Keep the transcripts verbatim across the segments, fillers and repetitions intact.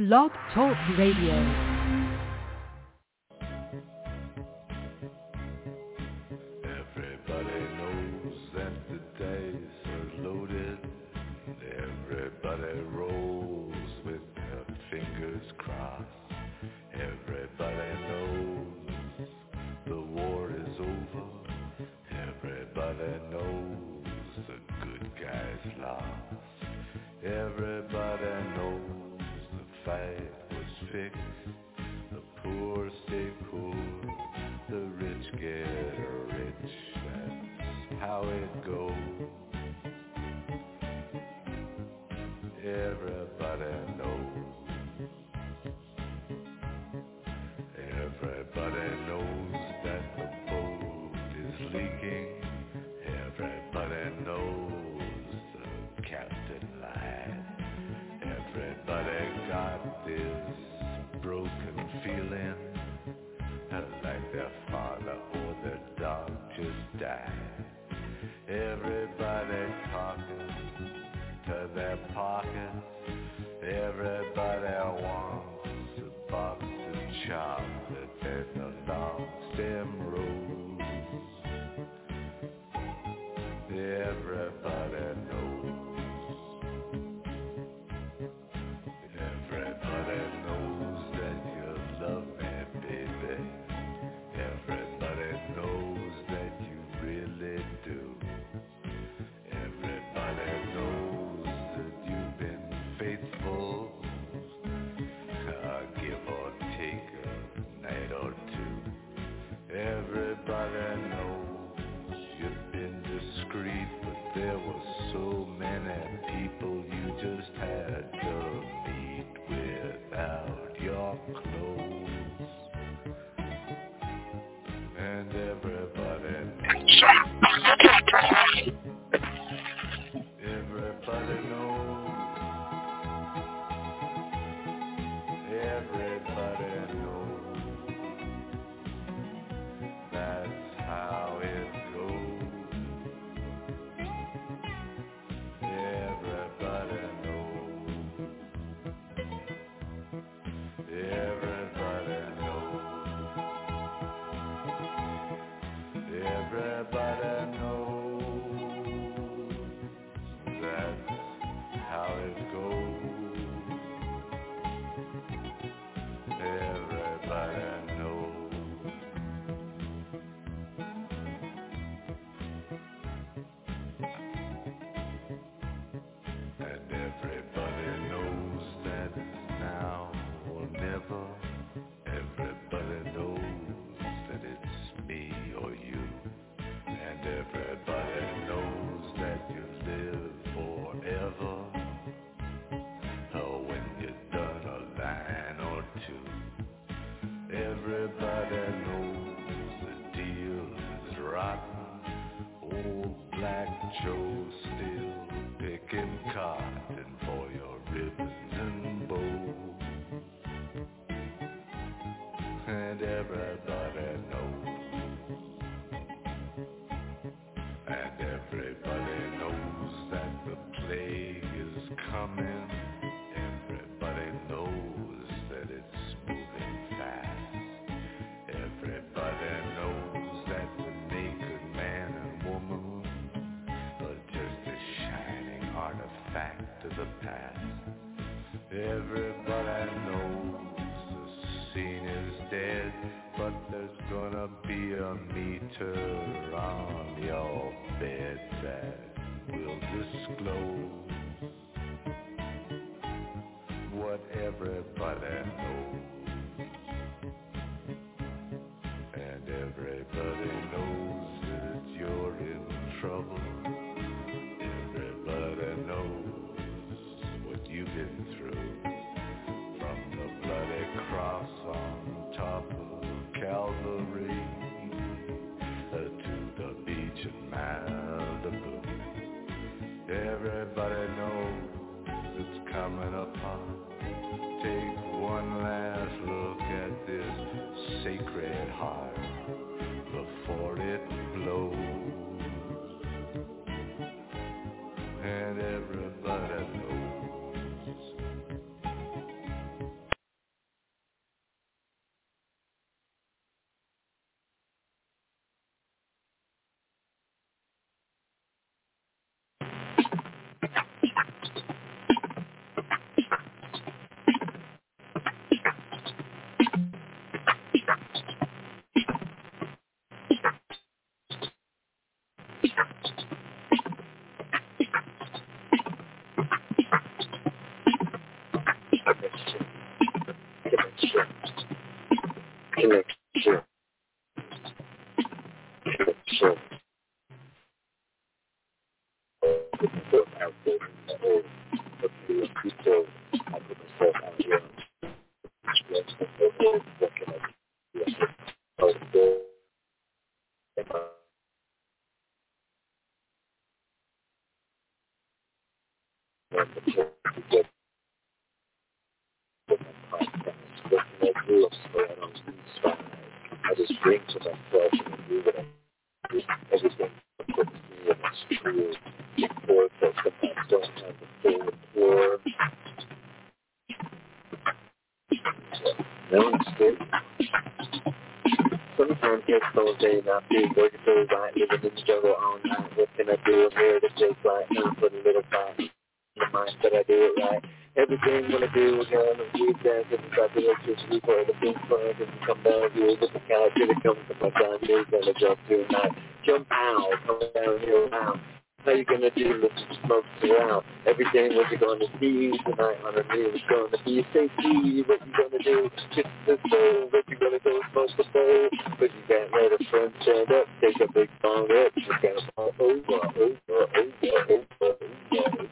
Blog Talk Radio. Everybody knows that the dice are loaded. Everybody rolls with their fingers crossed. Everybody knows the war is over. Everybody knows the good guys lost. Everybody knows the fight was fixed. The poor stay poor, the rich get rich. That's how it goes. Everybody knows. Everybody knows that the boat is leaking. Everybody knows the captain lied. Everybody got this broken feeling, like their father or their dog just died. Everybody talking to their pockets. Everybody wants a box of chocolate and a long stem rose. Everybody knows. Everybody knows that you love me, baby. Everybody knows that you really do. Everybody knows that you've been faithful, uh, give or take a night or two. Everybody knows you've been discreet, but there were so many people you just had to meet without your clothes. And everybody knows. Everybody knows. Everybody knows. That's how it goes. Everybody knows. Everybody knows. Everybody knows. That's how it goes. Everybody knows. And everybody knows that it's now or never. Everybody knows that it's me or you. And everybody knows that you live forever. Oh, when you've done a line or two. Everybody knows the deal is rotten. Old Black Joe's still picking cotton for your ribbons and bows. And everybody knows. And everybody knows that the plague is coming. Everybody knows that it's moving fast. Everybody knows that the naked man and woman are just a shining artifact of the past. Everybody knows the scene is dead, but there's gonna be a meter on your bed that will disclose what everybody knows. And everybody knows that you're in trouble. Everybody knows what you've been through. From the bloody cross on top of Calvary uh, to the beach in Malibu. Everybody knows it's coming upon. Take one last look at this sacred heart before it blows. And everybody knows connection, connection, connection, connection. I put myself out there in the whole of the people. I put myself out there. What can I do? Out there. Wonderful to get with my podcast. What can I do? I'm spread on these five. I just bring to myself and do what I do. Everything puts me in its true report that sometimes don't have the full report. No mistake. Sometimes it's so day not be working so right, living in the jungle all night. What can I do? I'm here to take flight, and put a little fight in the mind that I do it right. Everything when I do, I'm gonna do that. If I do electricity for the pink flag, if you come down here with the couch, if it comes to my time, you're gonna jump tonight. Jump out, come down here now. How you gonna do this? Smoke around. Everything what you gonna see tonight on the news is gonna be safety. What you gonna do? Kiss the soul. What you gonna go smoke the bowl? But you can't let a friend stand up. Take a big song up. You gotta fall over, over, over, over, over, over.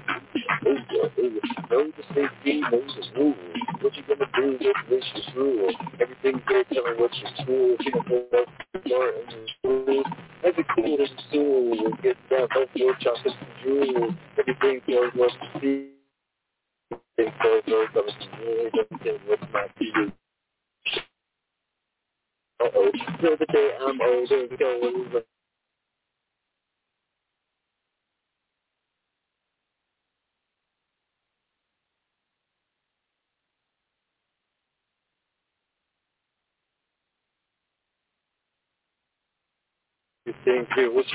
Know the safety, know the rules. What you gonna do with vicious rule? Everything good, tell me what's your tool. You can pull up more in your school. Every kid in the soul will get down by four chocolates and jewels. Everything feels what to see. Everything feels what comes to me. Everything what's my view. Uh-oh. So the day I'm older, going over. You think here, what's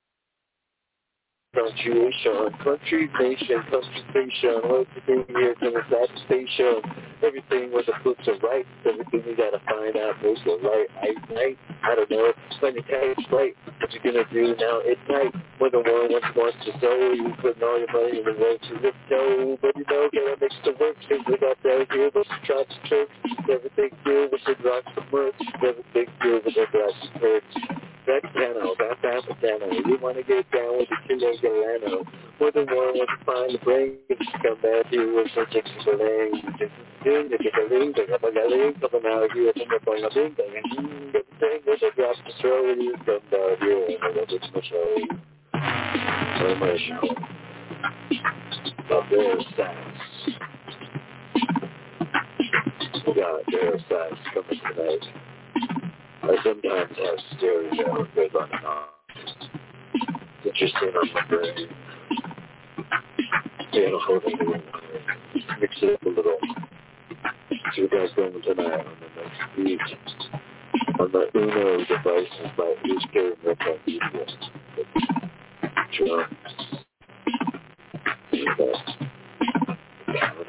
punctuation, country, nation, concentration, what's the thing here from the side station, everything with the books are right, everything you gotta find out, most are right, I, night, I don't know, when you catch right, what you gonna do now at night, when the one wants, wants to sow, you putting all your money in the road to the toe, but you know, gotta mix the work, since we got that here, but you try to choke, everything good with the rocks and merch, everything good with the rocks and merch. That piano, that fast piano. You want to get down with the killer Galano. More than one wants to find the brain. Come back here with some chicks for legs. Just doing the tickling, the galing, coming out here from the point of thing. And the thing with the drops to throw it, you come down here and I love it for show. For my show. Love their sax. We got their sax coming tonight. I sometimes have stereo good on and off. It's interesting on my brain. Being a whole new mix it up a little. So you guys going tonight on the next beat. On the Uno devices by H K Metal Media. Drums. And uh,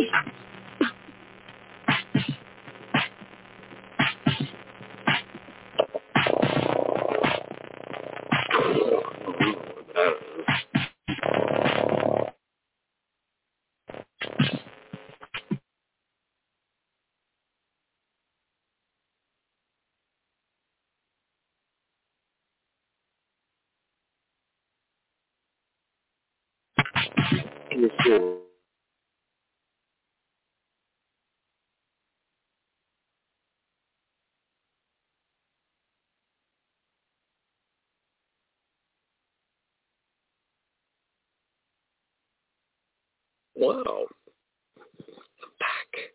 uh, wow. Back.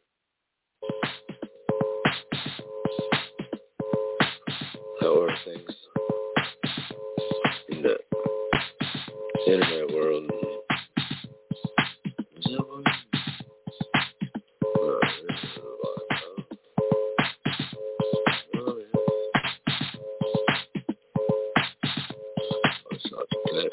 How are things in the internet world? Is that one? No, this is a lot. Oh, yeah. Oh, it's not good.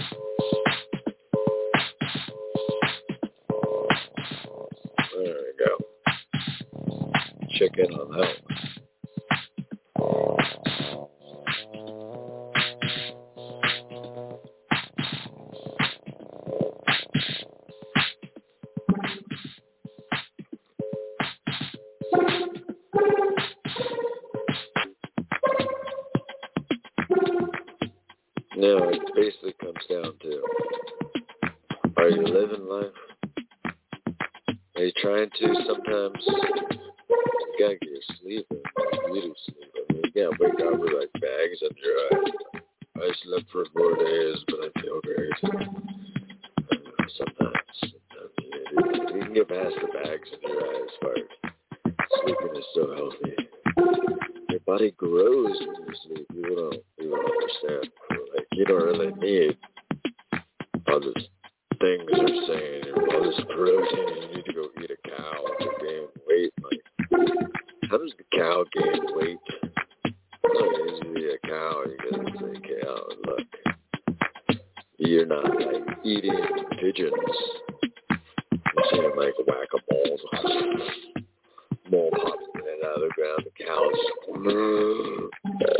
There we go. check in on that one. No, it basically comes down to, are you living life? Are you trying to? Sometimes you gotta get your sleep in. You do sleep. I mean, you can't wake up with like bags under your eyes. I slept for four days, but I feel great. Sometimes, sometimes you, you can get past the bags under your eyes first. Sleeping is so healthy. Your body grows when you sleep. You don't, you don't understand. Like, you don't really need all this things are saying, all this protein, you need to go eat a cow to gain weight. Like, how does the cow gain weight? It's not easy to eat a cow. You gotta say, cow, look, you're not like eating pigeons. You're seeing like whack-a-mole. Mole popping in and out of the ground. The cows.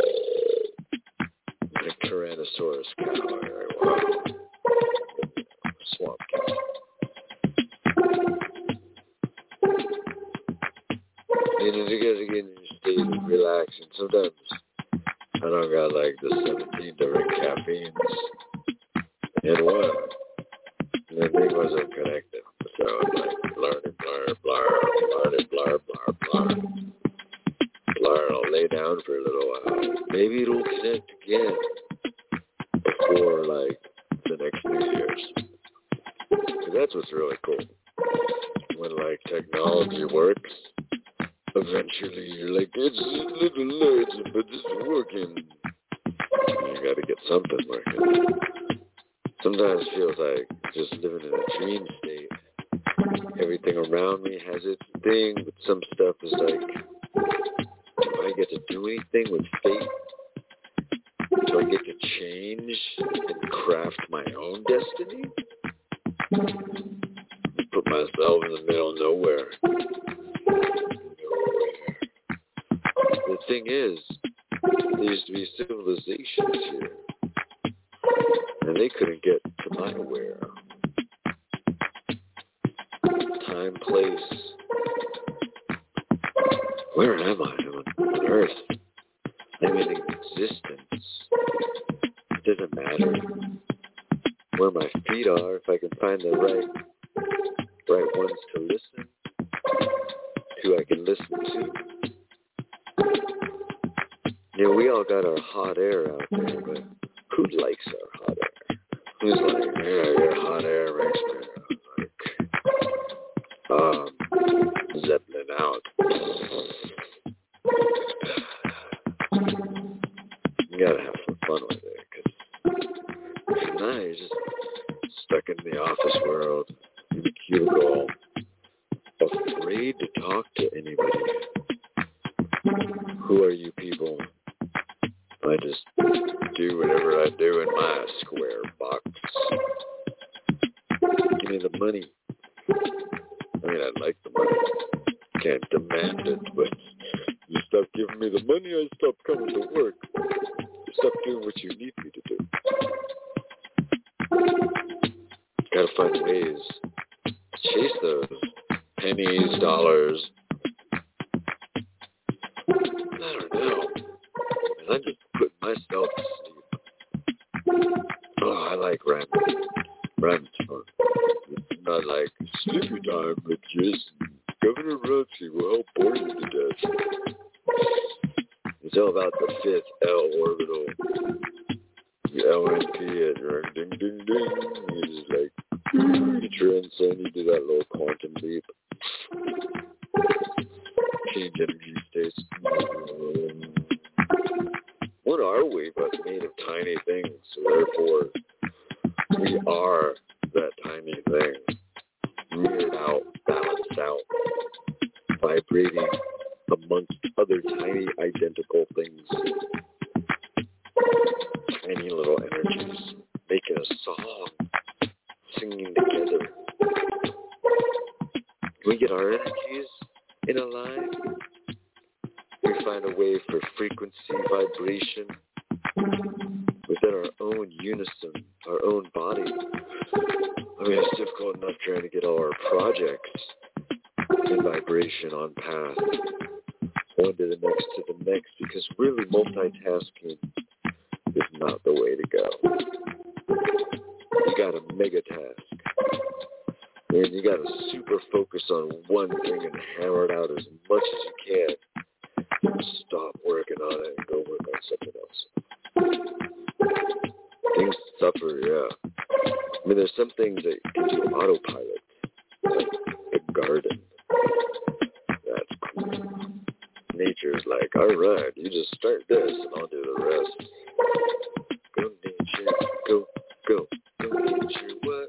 A Tyrannosaurus cow. Wow. Swamp cow. You know, you gotta get in your state of relaxing. Sometimes I don't got like the seventeen different caffeines in one. And the thing wasn't connected. So I'm like, learning, blur, blur, learning, blur, blur, blur. Blur, I'll lay down for a little while. Maybe it'll connect again before like the next New Year's. So that's what's really cool. When like technology works, eventually you're like, it's a little late, but it's working. You gotta get something working. Sometimes it feels like just living in a dream state. Everything around me has its thing, but some stuff is like, do I get to do anything with fate? Do I get to change and craft my own destiny? Put myself in the middle of nowhere. Nowhere. The thing is, there used to be civilizations here, and they couldn't get to my where. Time, place. Where am I? I'm on Earth. I'm in existence. It doesn't matter where my feet are if I can find the right, right ones to listen, who I can listen to. You know, we all got our hot air out there, but who likes our hot air? Who's like, yeah, your hot air makes me like, um, Zeppelin out. You gotta have some fun with it, because if not, you're just stuck in the office world, in the cubicle, afraid to talk to anybody. Who are you people? I just do whatever I do in my square box. Give me the money. I mean, I like the money. Can't demand it, but you stop giving me the money, I stop coming to work. You stop doing what you need me to do. Gotta find ways to chase those pennies, dollars. I don't know. And I'm just putting myself to sleep. Oh, I like rhyming. Rhyming's fun. It's not like sleepy time, but just Governor Roxy will help bore you to death. It's all about the fifth L orbital. The L N P at ding, ding, ding. You just like, you transcend, you do that little quantum leap. Change energy states. What are we but made of tiny things? So therefore, we are that tiny thing. Reared out, balanced out, vibrating amongst other tiny identical things. Tiny little energies, making a song, singing together. We get our energies in a line, we find a way for frequency, vibration, within our own unison, our own body. I mean, it's difficult enough trying to get all our projects in vibration on path, one to the next to the next, because really multitasking is not the way to go. You got to mega task. And you got to super focus on one thing and hammer it out as much as you can. Stop working on it and go work on something else. Things suffer, yeah. I mean, there's some things that you can do autopilot, like the garden. That's cool. Nature's like, all right, you just start this and I'll do the rest. Go nature, go, go, go nature, what?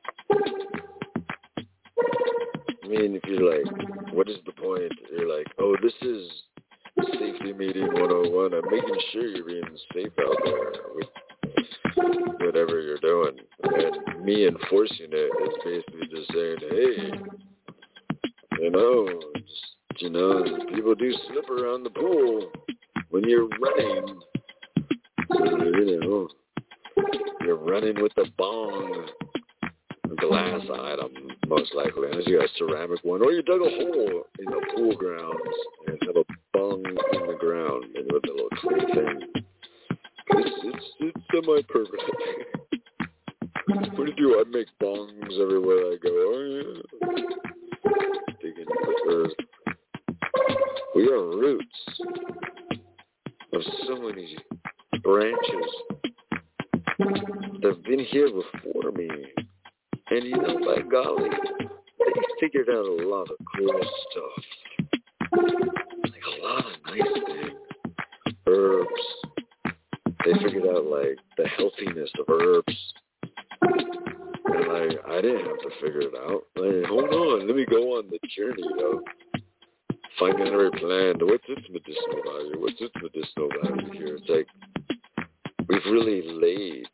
I mean, if you're like, what is the point? You're like, oh, this is safety meeting one oh one. I'm making sure you're being safe out there with whatever you're doing. And me enforcing it is basically just saying, hey, you know, just, you know, people do slip around the pool when you're running. So, you know, you're running with the bong. Glass item, most likely, unless you got a ceramic one, or you dug a hole in the pool grounds and have a bung in the ground and with a little clay thing. It's, it's, it's semi-permanent. What do you do? I make bongs everywhere I go. Oh, yeah. Digging the earth. We are roots of so many branches that have been here before me. And you know, by golly, they figured out a lot of cool stuff. Like a lot of nice things. Herbs. They figured out, like, the healthiness of herbs. And, like, I didn't have to figure it out. Like, hold on, let me go on the journey of finding every plant. What's its medicinal value? What's its medicinal value here? It's like, we've really laid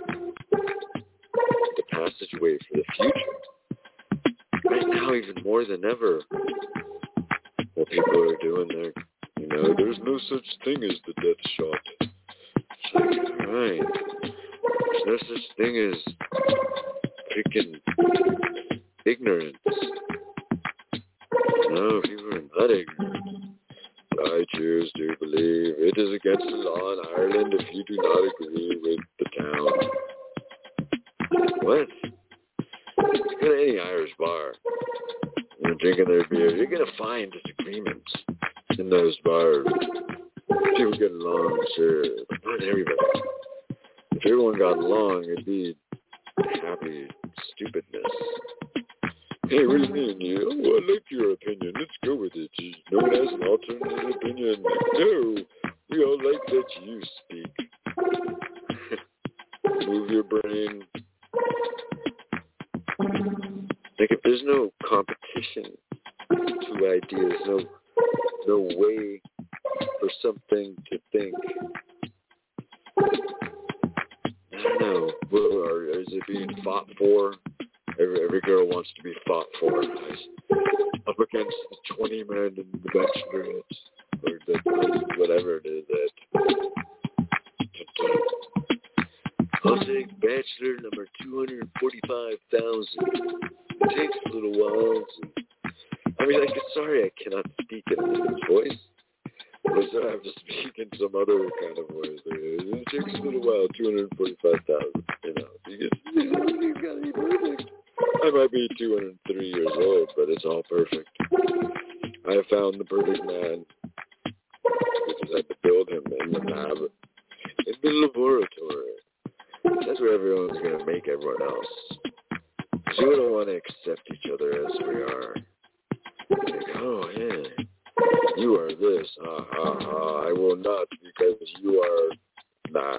the passageway for the future. Right now, even more than ever, what people are doing there, you know, there's no such thing as the death shot. It's like, all right, there's no such thing as freaking ignorance. No, people are not ignorant. I choose to believe it is against the law in Ireland if you do not agree with the town. What? You go to any Irish bar, you're drinking their beer, you're going to find disagreements in those bars. People get along, sure, but not everybody. If everyone got along, it'd be happy stupidness. Hey, what do you mean? You, oh, I like your opinion. Let's go with it. No one has an alternative opinion. No, we all like that you speak. Move your brain. Like, if there's no competition to ideas, no no way for something to think, I don't know. Well, or is it being fought for? Every, every girl wants to be fought for. Up against the twenty men in the Bachelorette, or the, whatever it is that. I'll take Bachelor number two hundred forty-five thousand. It takes a little while to, I mean, like, sorry I cannot speak in this voice. But I have to speak in some other kind of voice. It takes a little while, two hundred forty-five thousand, you know. Because it's got to be perfect. I might be two hundred three years old, but it's all perfect. I have found the perfect man. We just had to build him in the lab, in the laboratory. That's where everyone's going to make everyone else. So we don't want to accept each other as we are. Like, oh, yeah, you are this. Ha, ha, ha. I will not because you are that.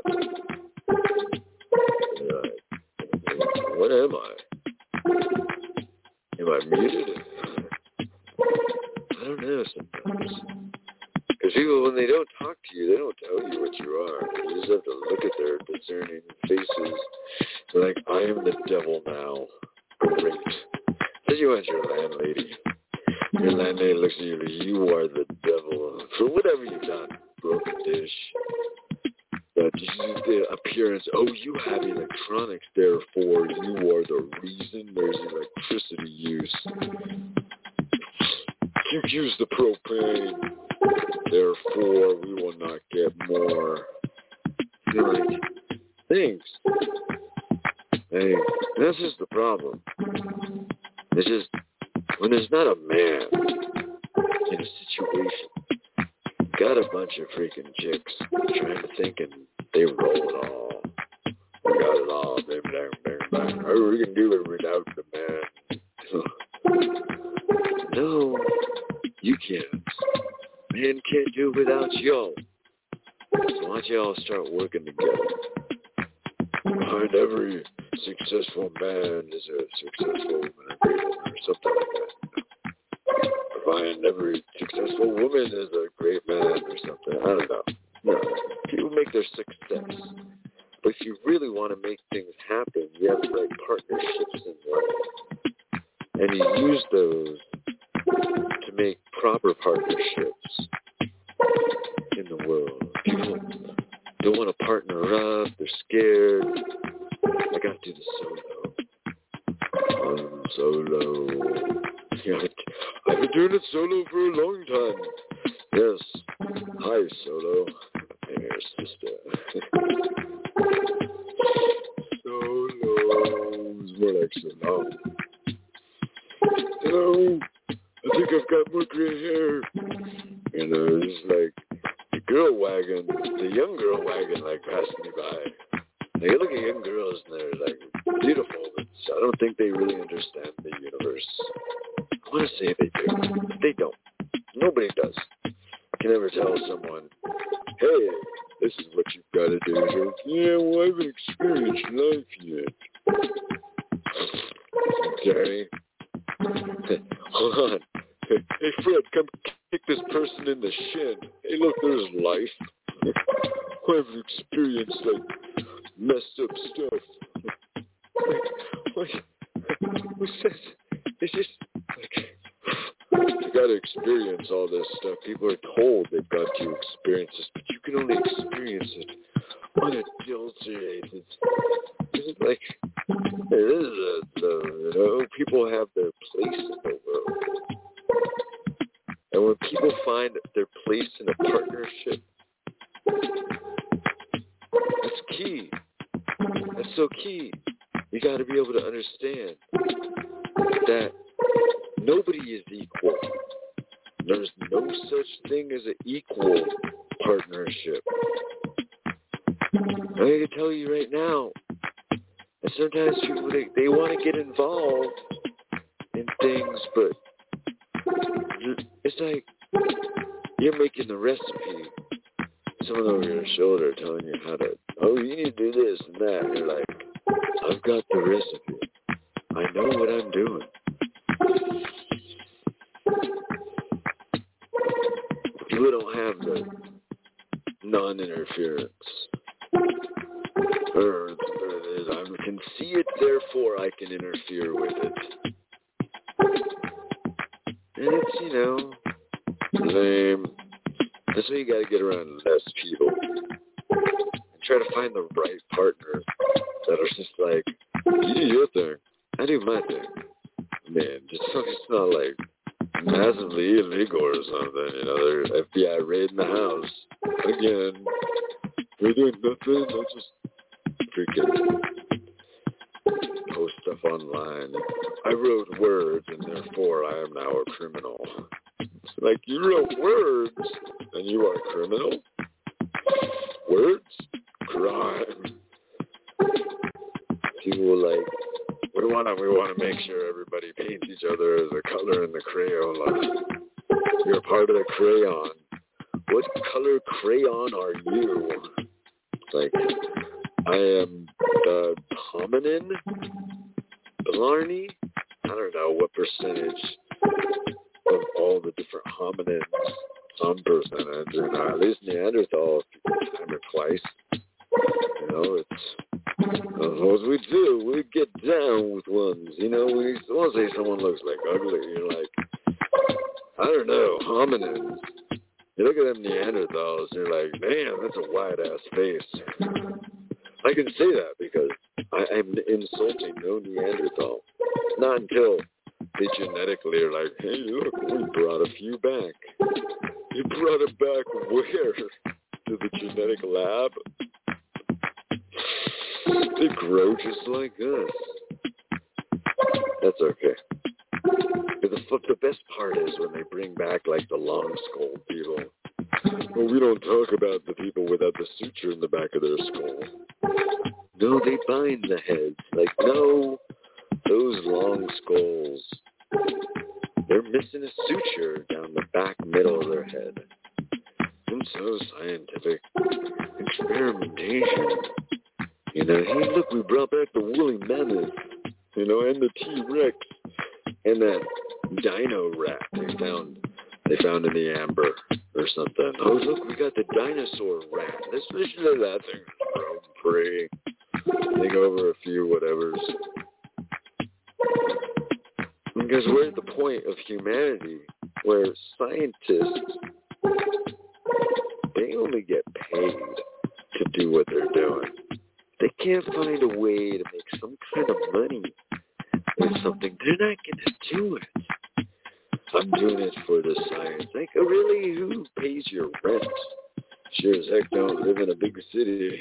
And you're like, what am I? Am I muted? I don't know sometimes. Because people, when they don't talk to you, they don't tell you what you are. You just have to look at their discerning faces. They're like, I am the devil now. Great. Says you as your landlady. Your landlady looks at you like you are the devil for whatever you've done. Broken dish. But just the appearance, oh, you have electronics, therefore you are the reason there's electricity use. You use the propane, therefore we will not get more. You're like, thanks. Hey, this is the problem. It's just, when there's not a man in a situation, got a bunch of freaking chicks trying to think and they roll it all. We got it all. Bang, bang, bang, bang. Oh, we can do it without the man. No, you can't. Man can't do it without y'all. So why don't y'all start working together? Behind every successful man is a successful woman or something like that. Behind every successful woman is a great man or something. I don't know. No. People make their success. But if you really want to make things happen, you have the right partnerships in life. And you use those to make proper partnerships in the world. People don't want to partner up. They're scared. I got to do the solo. I'm solo. Yeah, I've been doing it solo for a long time. Yes. Hi, Solo. Hey, sister. Solo. It's more like Solo. Hello. I think I've got more gray hair. You know, it's like the girl wagon, the young girl wagon, like, passed me by. Like, I look at young girls and they're, like, beautiful, but I don't think they really understand the universe. I want to say they do. They don't. Nobody does. You can never tell someone, hey, this is what you've got to do. Like, yeah, well, I haven't experienced life yet. Okay. Hold on. Hey, Fred, come kick this person in the shin. Hey, look, there's life. I've experienced, like, messed up stuff. Like, like, who says? It's just, like, you got to experience all this stuff. People are told they've got to experience this, but you can only experience it unadulterated. It's like, it is a, the, you know, people have their place in the world. And when people find their place in a partnership, that's key. That's so key. You got to be able to understand that nobody is equal. There's no such thing as an equal partnership. I can tell you right now, and sometimes people, they, they want to get involved in things, but it's like you're making the recipe. Someone over your shoulder telling you how to, oh, you need to do this and that. And you're like, I've got the recipe. I know what I'm doing. People don't have the non-interference. Or, or I can see it, therefore I can interfere with it. And it's, you know, lame. That's why you got to get around less people. And try to find the right partner that are just like, you do your thing, I do my thing. Man, just so it's not like massively illegal or something, you know, they're F B I raiding the house. Again, we're doing nothing, I'll just freaking post stuff online. I wrote words, and therefore I am now a criminal. Like, you wrote words, and you are a criminal? Words? Crime. People were like, we want to we want to make sure everybody paints each other as a color in the Crayola. You're part of the crayon. What color crayon are you? Like, I am the hominin? Blarney? I don't know what percentage of all the different hominins, some percentage, you know, at least Neanderthal, time or twice. You know, it's, what we do, we get down with ones, you know, we want to say someone looks like ugly, you're like, I don't know, hominins. You look at them Neanderthals, and you're like, man, that's a wide-ass face. I can say that because I, I'm insulting no Neanderthal. Not until they genetically are like, hey, look, we brought a few back. You brought it back where? To the genetic lab? They grow just like us. That's okay. But the, the best part is when they bring back, like, the long-skulled people. Well, we don't talk about the people without the suture in the back of their skull. No, they bind the heads. Like, no, those long skulls, they're missing a suture down the back middle of their head. And so scientific experimentation. You know, hey, look, we brought back the woolly mammoth, you know, and the T-Rex, and that dino rat they found, they found in the amber or something. Oh, look, we got the dinosaur rat. Let's listen to that thing. Roam free. Think over a few whatevers. Because we're at the point of humanity where scientists, they only get paid to do what they're doing. They can't find a way to make some kind of money with something. They're not going to do it. I'm doing it for the science. Like, oh, really? Who pays your rent? Sure as heck don't live in a big city.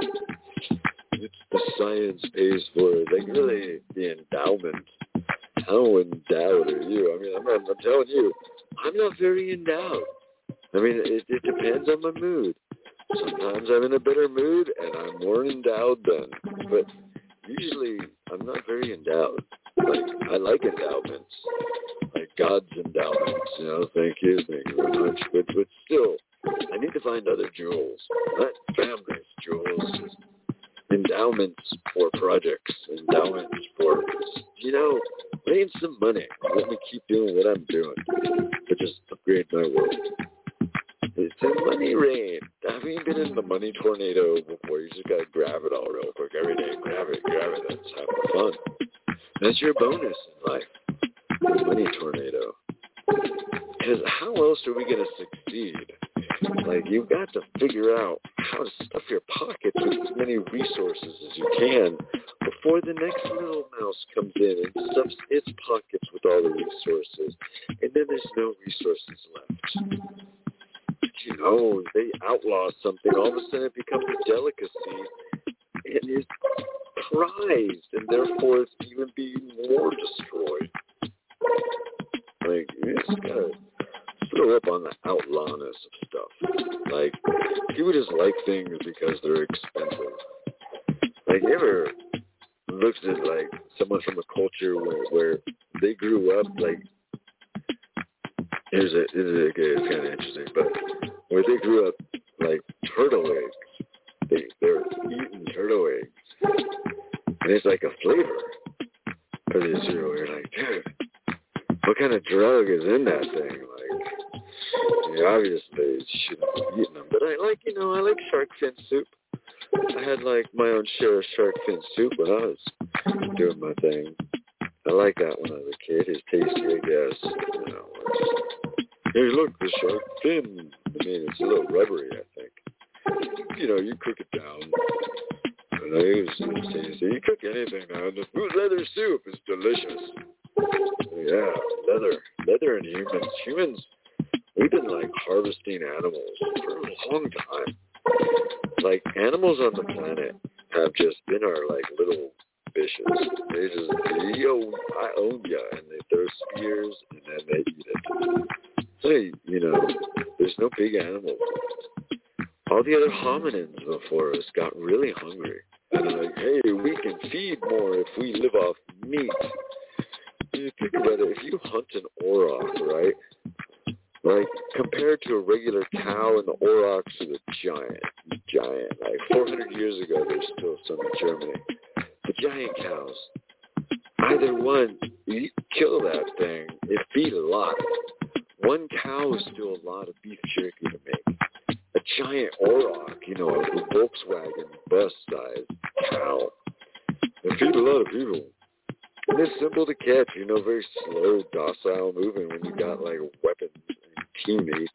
It's the science pays for it. Like, really, the endowment. How endowed are you? I mean, I'm, I'm telling you, I'm not very endowed. I mean, it, it depends on my mood. Sometimes I'm in a better mood, and I'm more endowed then. But usually, I'm not very endowed. Like, I like endowments. Like God's endowments, you know, thank you, thank you very much. But, but still, I need to find other jewels. Not family's jewels, just endowments for projects, endowments for, you know, raise some money. Let me keep doing what I'm doing, but just upgrade my world. It's a money rain. Have you been in the money tornado before? You just gotta grab it all real quick every day. Grab it, grab it. That's having fun. That's your bonus in life. The money tornado. Because how else are we gonna succeed? Like, you've got to figure out how to stuff your pockets with as many resources as you can before the next little mouse comes in and stuffs its pockets with all the resources. And then there's no resources left. You know, they outlaw something, all of a sudden it becomes a delicacy and is prized, and therefore it's even being more destroyed. Like, you just gotta throw up on the outlawness of stuff. Like, people just like things because they're expensive. Like, you ever looked at, like, someone from a culture where, where they grew up, like, here's a, here's a okay, it's kind of interesting, but where they grew up, like, turtle eggs. They, they're eating turtle eggs. And it's like a flavor for the cereal. You're like, dude, what kind of drug is in that thing? Like, you obviously shouldn't be eating them. But I like, you know, I like shark fin soup. I had, like, my own share of shark fin soup when I was doing my thing. I like that when I was a kid. It's tasty, I guess. You know, just, hey, look, the shark fin. I mean, it's a little rubbery, I think. You know, you cook it down. And it's, it's tasty. You cook anything now. The food leather soup is delicious. Yeah, leather. Leather and humans. Humans, we've been, like, harvesting animals for a long time. Like, animals on the planet have just been our, like, little bitches. They just, yo, I own ya, and they throw spears, and then they eat it. Hey, you know, there's no big animals. All the other hominins before us got really hungry. And they're like, hey, we can feed more if we live off meat. You think about it, if you hunt an auroch, right? Like, compared to a regular cow, and the aurochs are the giant, giant. Like, four hundred years ago, there's still some in Germany. The giant cows. Either one, you kill that thing, it feed a lot. One cow is still a lot of beef jerky to make. A giant auroch, you know, a Volkswagen bus size cow, they feed a lot of people. And it's simple to catch, you know, very slow, docile moving when you got, like, weapons teammates.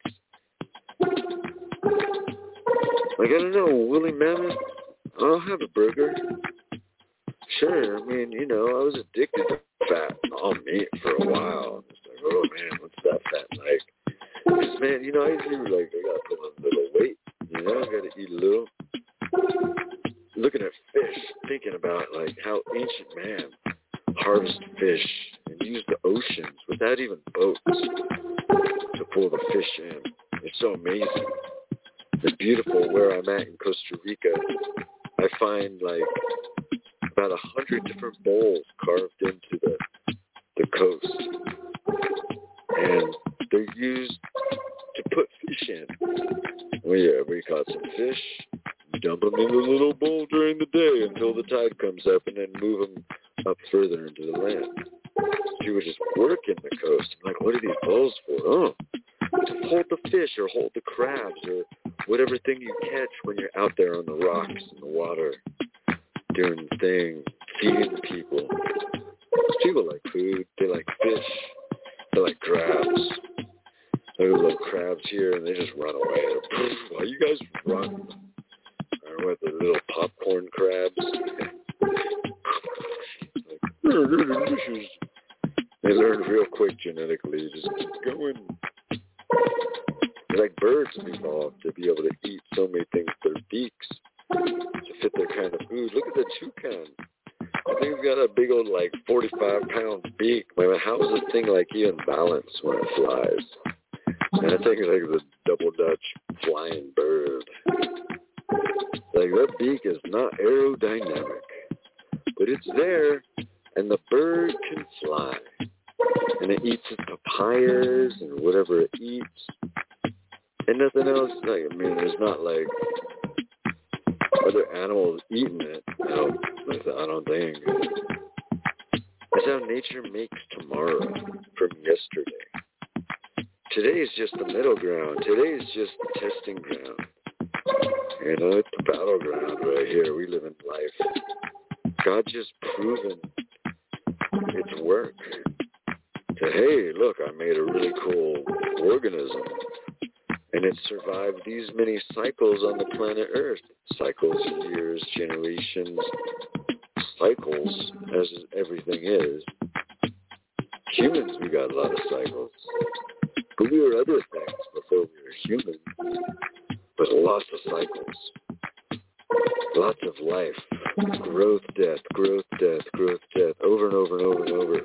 Like, I don't know, woolly mammoth, I'll have a burger. Sure, I mean, you know, I was addicted to fat all meat for a while. It's like, oh, man, what's that fat like? Because, man, you know, I usually, like, I got to put on a little weight. You know, I got to eat a little. Looking at fish, thinking about, like, how ancient man harvested fish and used the oceans without even boats to pull the fish in. It's so amazing. It's beautiful where I'm at in Costa Rica. I find, like, about a hundred different bowls carved into the the coast. And they're used to put fish in. We, uh, we caught some fish, dump them in a little bowl during the day until the tide comes up, and then move them up further into the land. People just working the coast. I'm like, what are these bowls for? Oh, to hold the fish or hold the crabs or whatever thing you catch when you're out there on the rocks in the water, doing the thing, feeding people. People like food. They like fish. They like crabs. There are little crabs here, and they just run away. Why you guys run? Or what, the little popcorn crabs? Like, they learn real quick genetically. Just keep going. They're like birds have evolved to be able to eat so many things with their beaks to fit their kind of food. Look at the toucan. I think it's got a big old, like, forty-five pound beak. I mean, how is this thing, like, even balanced when it flies? And I think it's like the double Dutch flying bird. Like, that beak is not aerodynamic, but it's there, and the bird can fly. And it eats its papayas and whatever it eats. And nothing else. Like, I mean, there's not, like, other animals eating it. I don't, I don't think. That's how nature makes tomorrow from yesterday. Today is just the middle ground. Today is just the testing ground. You know, it's the battleground right here. We live in life. God just proven its work. To, hey, look, I made a really cool organism. And it survived these many cycles on the planet Earth. Cycles, years, generations, cycles, as everything is. Humans, we got a lot of cycles. But we were other things before we were human. But lots of cycles. Lots of life. Growth, death, growth, death, growth, death. Over and over and over and over.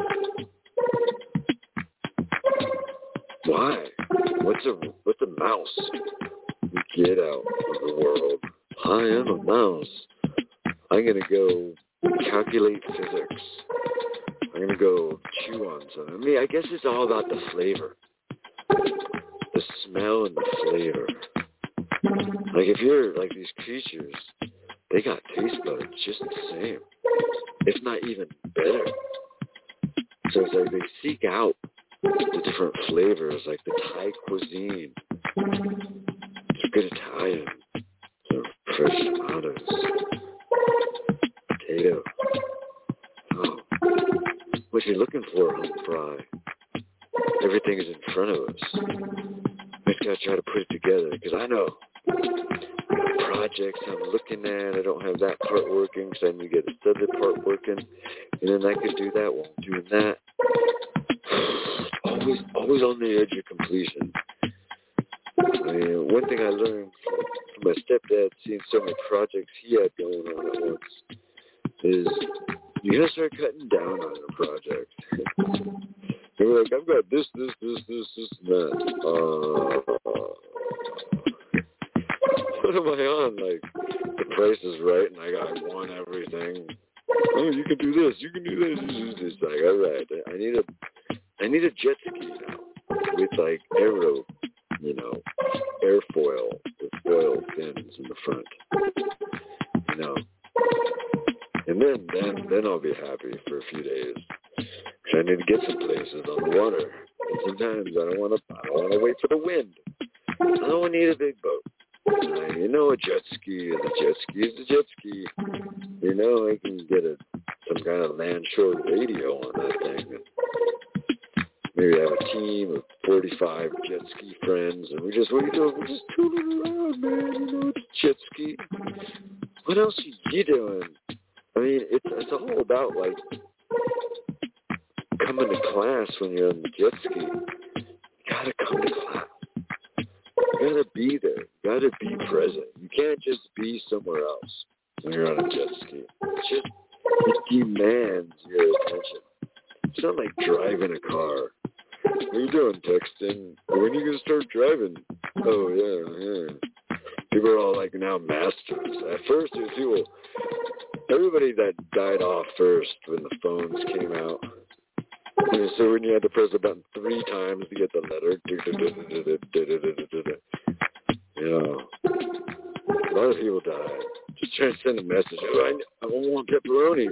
Why? What's a what's a mouse? Get out of the world. I am a mouse. I'm gonna go calculate physics. I'm gonna go chew on something. I mean, I guess it's all about the flavor, the smell and the flavor. Like, if you're like these creatures, they got taste buds just the same, if not even better. So it's like they seek out the different flavors, like the Thai cuisine. It's good Italian. So fresh tomatoes. Potato. Oh. What you're looking for, home fry. Everything is in front of us. I just gotta try to put it together, because I know projects I'm looking at, I don't have that part working, because I need to get this other part working, and then I could do that while I'm doing that. Always, always on the edge of completion. I mean, one thing I learned from, from my stepdad, seeing so many projects he had going on at once, is you gotta start cutting down on a project. You're like, I've got this, this, this, this, this, and that. Uh, what am I on? Like, the price is right, and I got I want everything. Oh, you can do this, you can do this. It's like, all right, I need a I need a jet ski now with, like, aero, you know, airfoil with foil fins in the front, you know. And then, then, then I'll be happy for a few days. Cause I need to get some places on the water. And sometimes I don't want to. I don't want to wait for the wind. I don't need a big boat. Uh, you know, a jet ski is a jet ski is a jet ski. You know, I can get a some kind of land shore radio on that thing. maybe have a team of forty-five jet ski friends, and we just, what are you doing? We're just tooling around, man, you know, it's jet ski. What else are you doing? I mean, it's, it's all about, like, coming to class when you're on the jet ski. You gotta come to class. You gotta be there. You gotta be present. You can't just be somewhere else when you're on a jet ski. It's just, it demands your attention. It's not like driving a car. What are you doing, texting? When are you going to start driving? Oh, yeah, yeah. People are all like now masters. At first, it was people, everybody that died off first when the phones came out. And so when you had to press the button three times to get the letter, you know, a lot of people died. Just trying to send a message. Oh, I, I want pepperoni.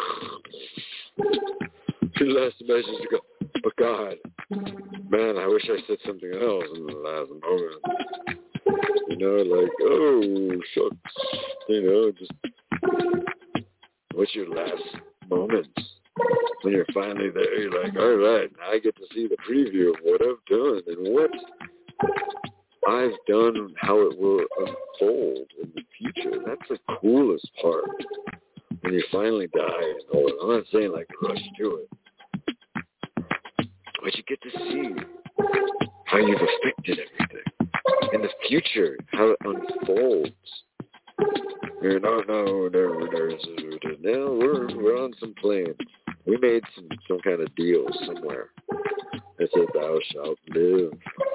Your last message to go, but God, man, I wish I said something else in the last moment. You know, like, oh, shucks. You know, just, what's your last moments? When you're finally there, you're like, all right, now I get to see the preview of what I've done and what I've done and how it will unfold in the future. That's the coolest part. When you finally die and all it. I'm not saying like rush to it. But you get to see how you've affected everything. In the future, how it unfolds. You're, no, no, no, there's, now we're, we're on some planes. We made some, some kind of deal somewhere that said, thou shalt live.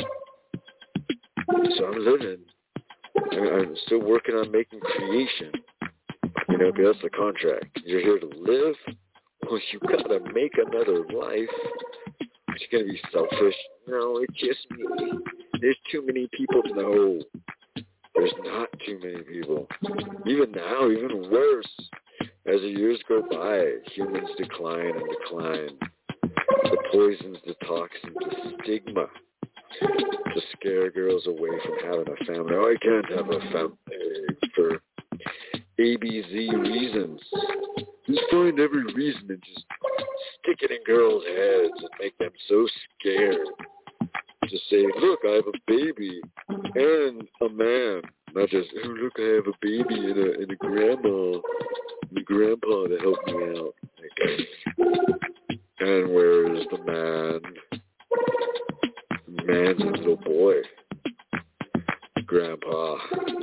So I'm living. I'm still working on making creation. You know, because that's the contract. You're here to live. Well, you gotta make another life. But you're gonna be selfish. No, it's just me. There's too many people. No, there's not too many people. Even now, even worse. As the years go by, humans decline and decline. The poisons, the toxins, the stigma to scare girls away from having a family. Oh, I can't have a family for A B Z reasons. Just find every reason and just stick it in girls' heads and make them so scared to say, look, I have a baby and a man. Not just, oh, look, I have a baby and a, and a grandma and a grandpa to help me out. Like, and where's the man? The man's a little boy. Grandpa.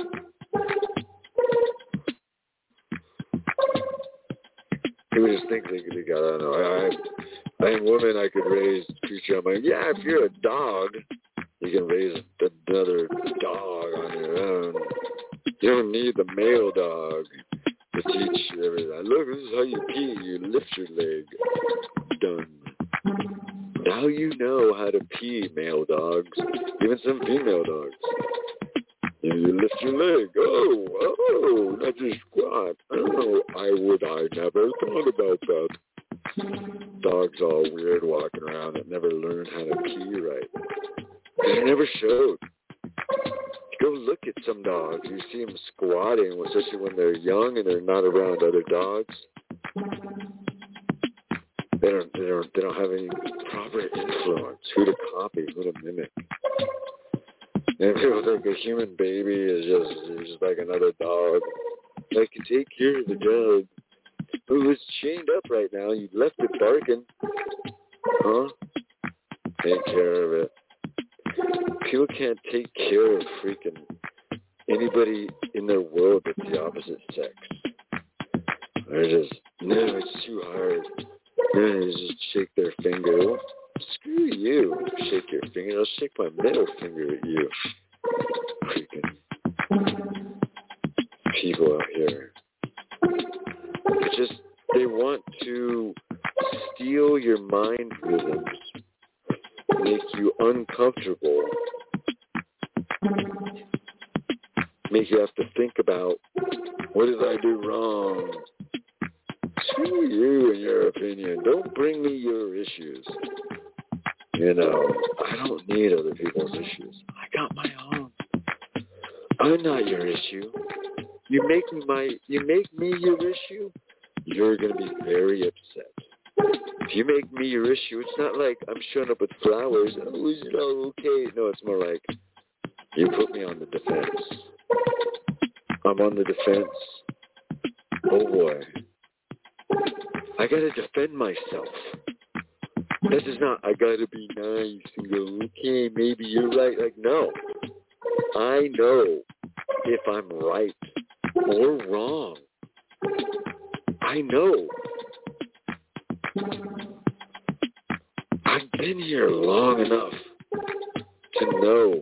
People just think they, they got, I don't know, I, I am woman, I could raise creature. I'm like, yeah, if you're a dog, you can raise another dog on your own. You don't need the male dog to teach you everything. Look, this is how you pee. You lift your leg. Done. Now you know how to pee, male dogs. Even some female dogs. You lift your leg. Oh, oh, not just squat. Oh, I would. I never thought about that. Dogs all weird walking around that never learned how to pee right. They never showed. Go look at some dogs. You see them squatting, especially when they're young and they're not around other dogs. They don't. They don't. They don't have any proper influence. Who to copy? Who to mimic? And people think a human baby is just, is just like another dog. Like, you take care of the dog. Who is chained up right now? You left it barking. Huh? Take care of it. People can't take care of freaking anybody in their world that's the opposite sex. They're just, no, it's too hard. No, they just shake their finger. Well, screw you. Shake your finger. I'll shake my middle finger at you. Freaking people out here. It's just, they want to steal your mind rhythms, make you uncomfortable, make you have to think about, what did I do wrong? Screw you and your opinion. Don't bring me your issues. You know, I don't need other people's issues. I got my own. I'm not your issue. You make my, you make me your issue, you're going to be very upset. If you make me your issue, it's not like I'm showing up with flowers. Oh, is it all okay? No, it's more like you put me on the defense. I'm on the defense. Oh, boy. I got to defend myself. This is not, I got to be nice and go, okay, maybe you're right. Like, no. I know if I'm right or wrong. I know. I've been here long enough to know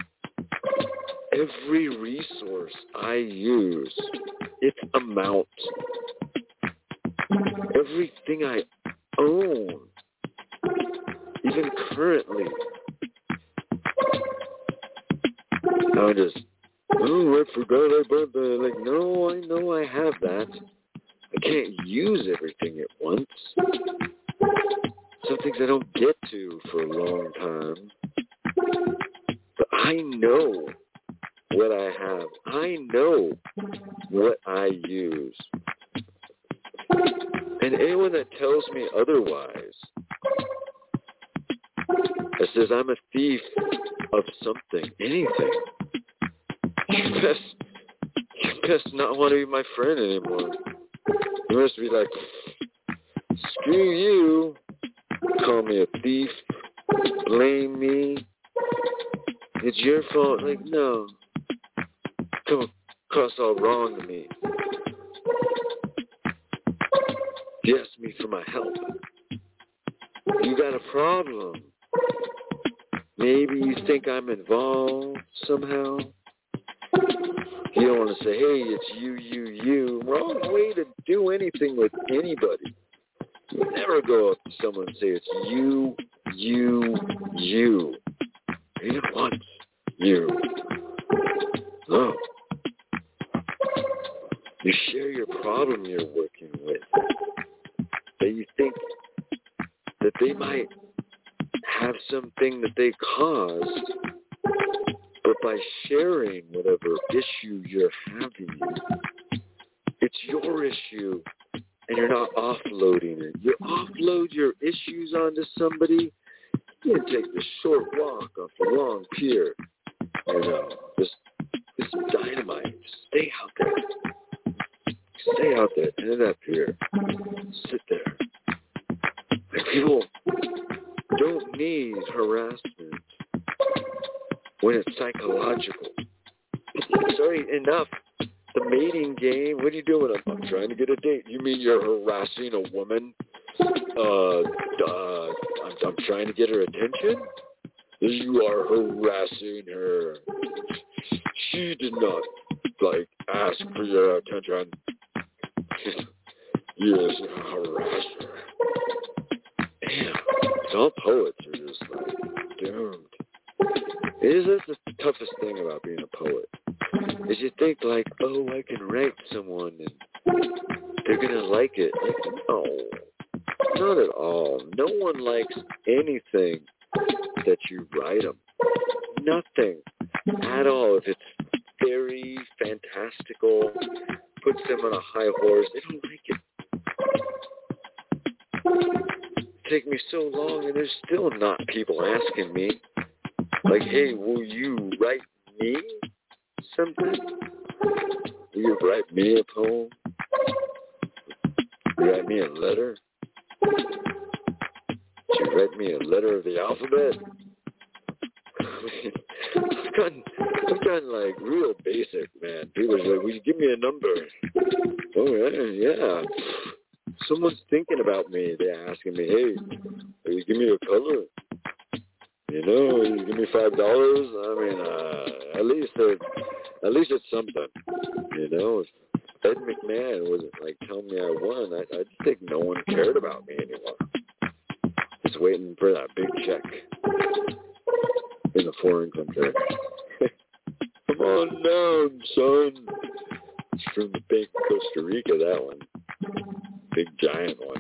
every resource I use, its amount, everything I own, even currently. I just, oh, I forgot I bought that. Like, no, I know I have that. I can't use everything at once. Some things I don't get to for a long time. But I know what I have. I know what I use. And anyone that tells me otherwise, that says I'm a thief of something, anything, you best, you best not want to be my friend anymore. You must be like, screw you. Call me a thief. Blame me. It's your fault. Like, no. Come across all wrong to me. You ask me for my help. You got a problem. Maybe you think I'm involved somehow. You don't want to say, hey, it's you, you, you. Wrong way to do anything with anybody. You never go up to someone and say, it's you, you, you. Even once. You. No. You share your problem you're working with. That you think that they might have something that they caused, but by sharing whatever issue you're having, it's your issue, and you're not offloading it. You offload your issues onto somebody, you can take the short walk off the long pier. You know, just, just dynamite. Stay out there. Stay out there, into that pier. Sit there. Like, people don't need harassment when it's psychological. Sorry, enough. The mating game. What are you doing? I'm, I'm trying to get a date. You mean you're harassing a woman? Uh, uh, I'm, I'm trying to get her attention? You are harassing her. She did not, like, ask for your attention. Yes, harass her. Damn. All poets are just, like, doomed. It is the toughest thing about being a poet. Is you think, like, oh, I can write someone and they're going to like it. Like, no. Not at all. No one likes anything that you write them. Nothing at all. If it's very fantastical, puts them on a high horse, they don't like it. It take me so long, and there's still not people asking me, like, hey, will you write me something? Will you write me a poem? Will you write me a letter? Did you write me a letter of the alphabet? I've gotten, I've gotten like real basic, man. People are like, will you give me a number? Oh, yeah, yeah. Someone's thinking about me. They're asking me, hey, will you give me a color? You know, will you give me five dollars? I mean, uh, at least, uh, at least it's something. You know, if Ed McMahon wasn't like telling me I won, I, I just think no one cared about me anymore. Just waiting for that big check in a foreign country. Come on down, son. It's from the Bank of Costa Rica, that one. Big giant one.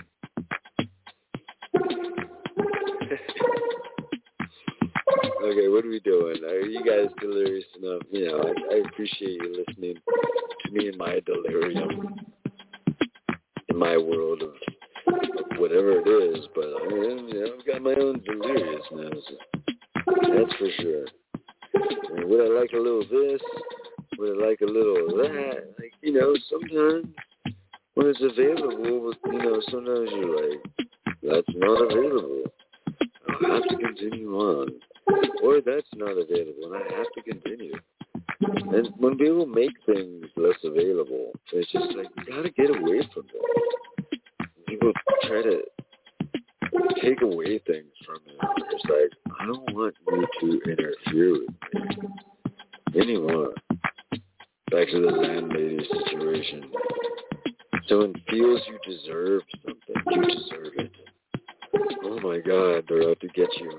Okay, what are we doing? Are you guys delirious enough? You know, I, I appreciate you listening to me in my delirium, in my world of whatever it is, but I mean, you know, I've got my own deliriousness. That's for sure. I mean, would I like a little this? Would I like a little of that? Like, you know, sometimes when it's available, you know, sometimes you're like, that's not available. I'll have to continue on. Or that's not available, and I have to continue. And when people make things less available, it's just like, you gotta get away from them. People try to take away things from you. It's like, I don't want you to interfere with me anymore. Back to the landlady situation. Someone feels you deserve something. You deserve it. Oh my God, they're out to get you.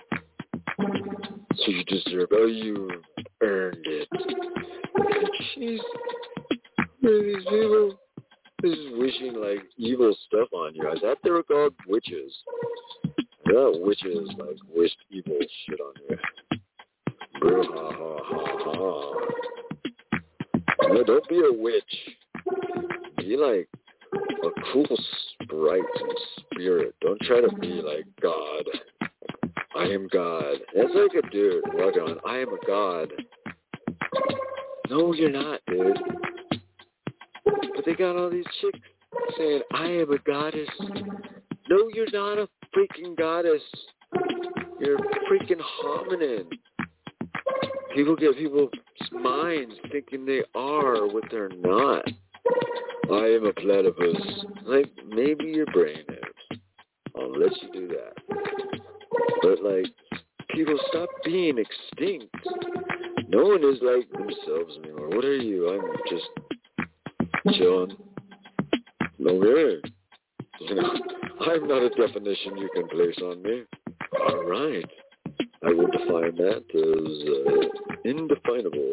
So you deserve, oh, you earned it. Jeez. These people just wishing like evil stuff on you. I thought they were called witches. I thought witches like wished evil shit on you. Bro, ha ha ha ha. No, don't be a witch. Be like a cool sprite and spirit. Don't try to be like God. I am God. That's like a dude walking on, I am a God. No, you're not, dude. But they got all these chicks saying, I am a goddess. No, you're not a freaking goddess. You're a freaking hominin. People get people's minds thinking they are what they're not. I am a platypus. Like, maybe your brain is. I'll let you do that. But, like, people stop being extinct. No one is like themselves anymore. What are you? I'm just chilling. Okay. You know, I'm not a definition you can place on me. All right. I will define that as uh, indefinable.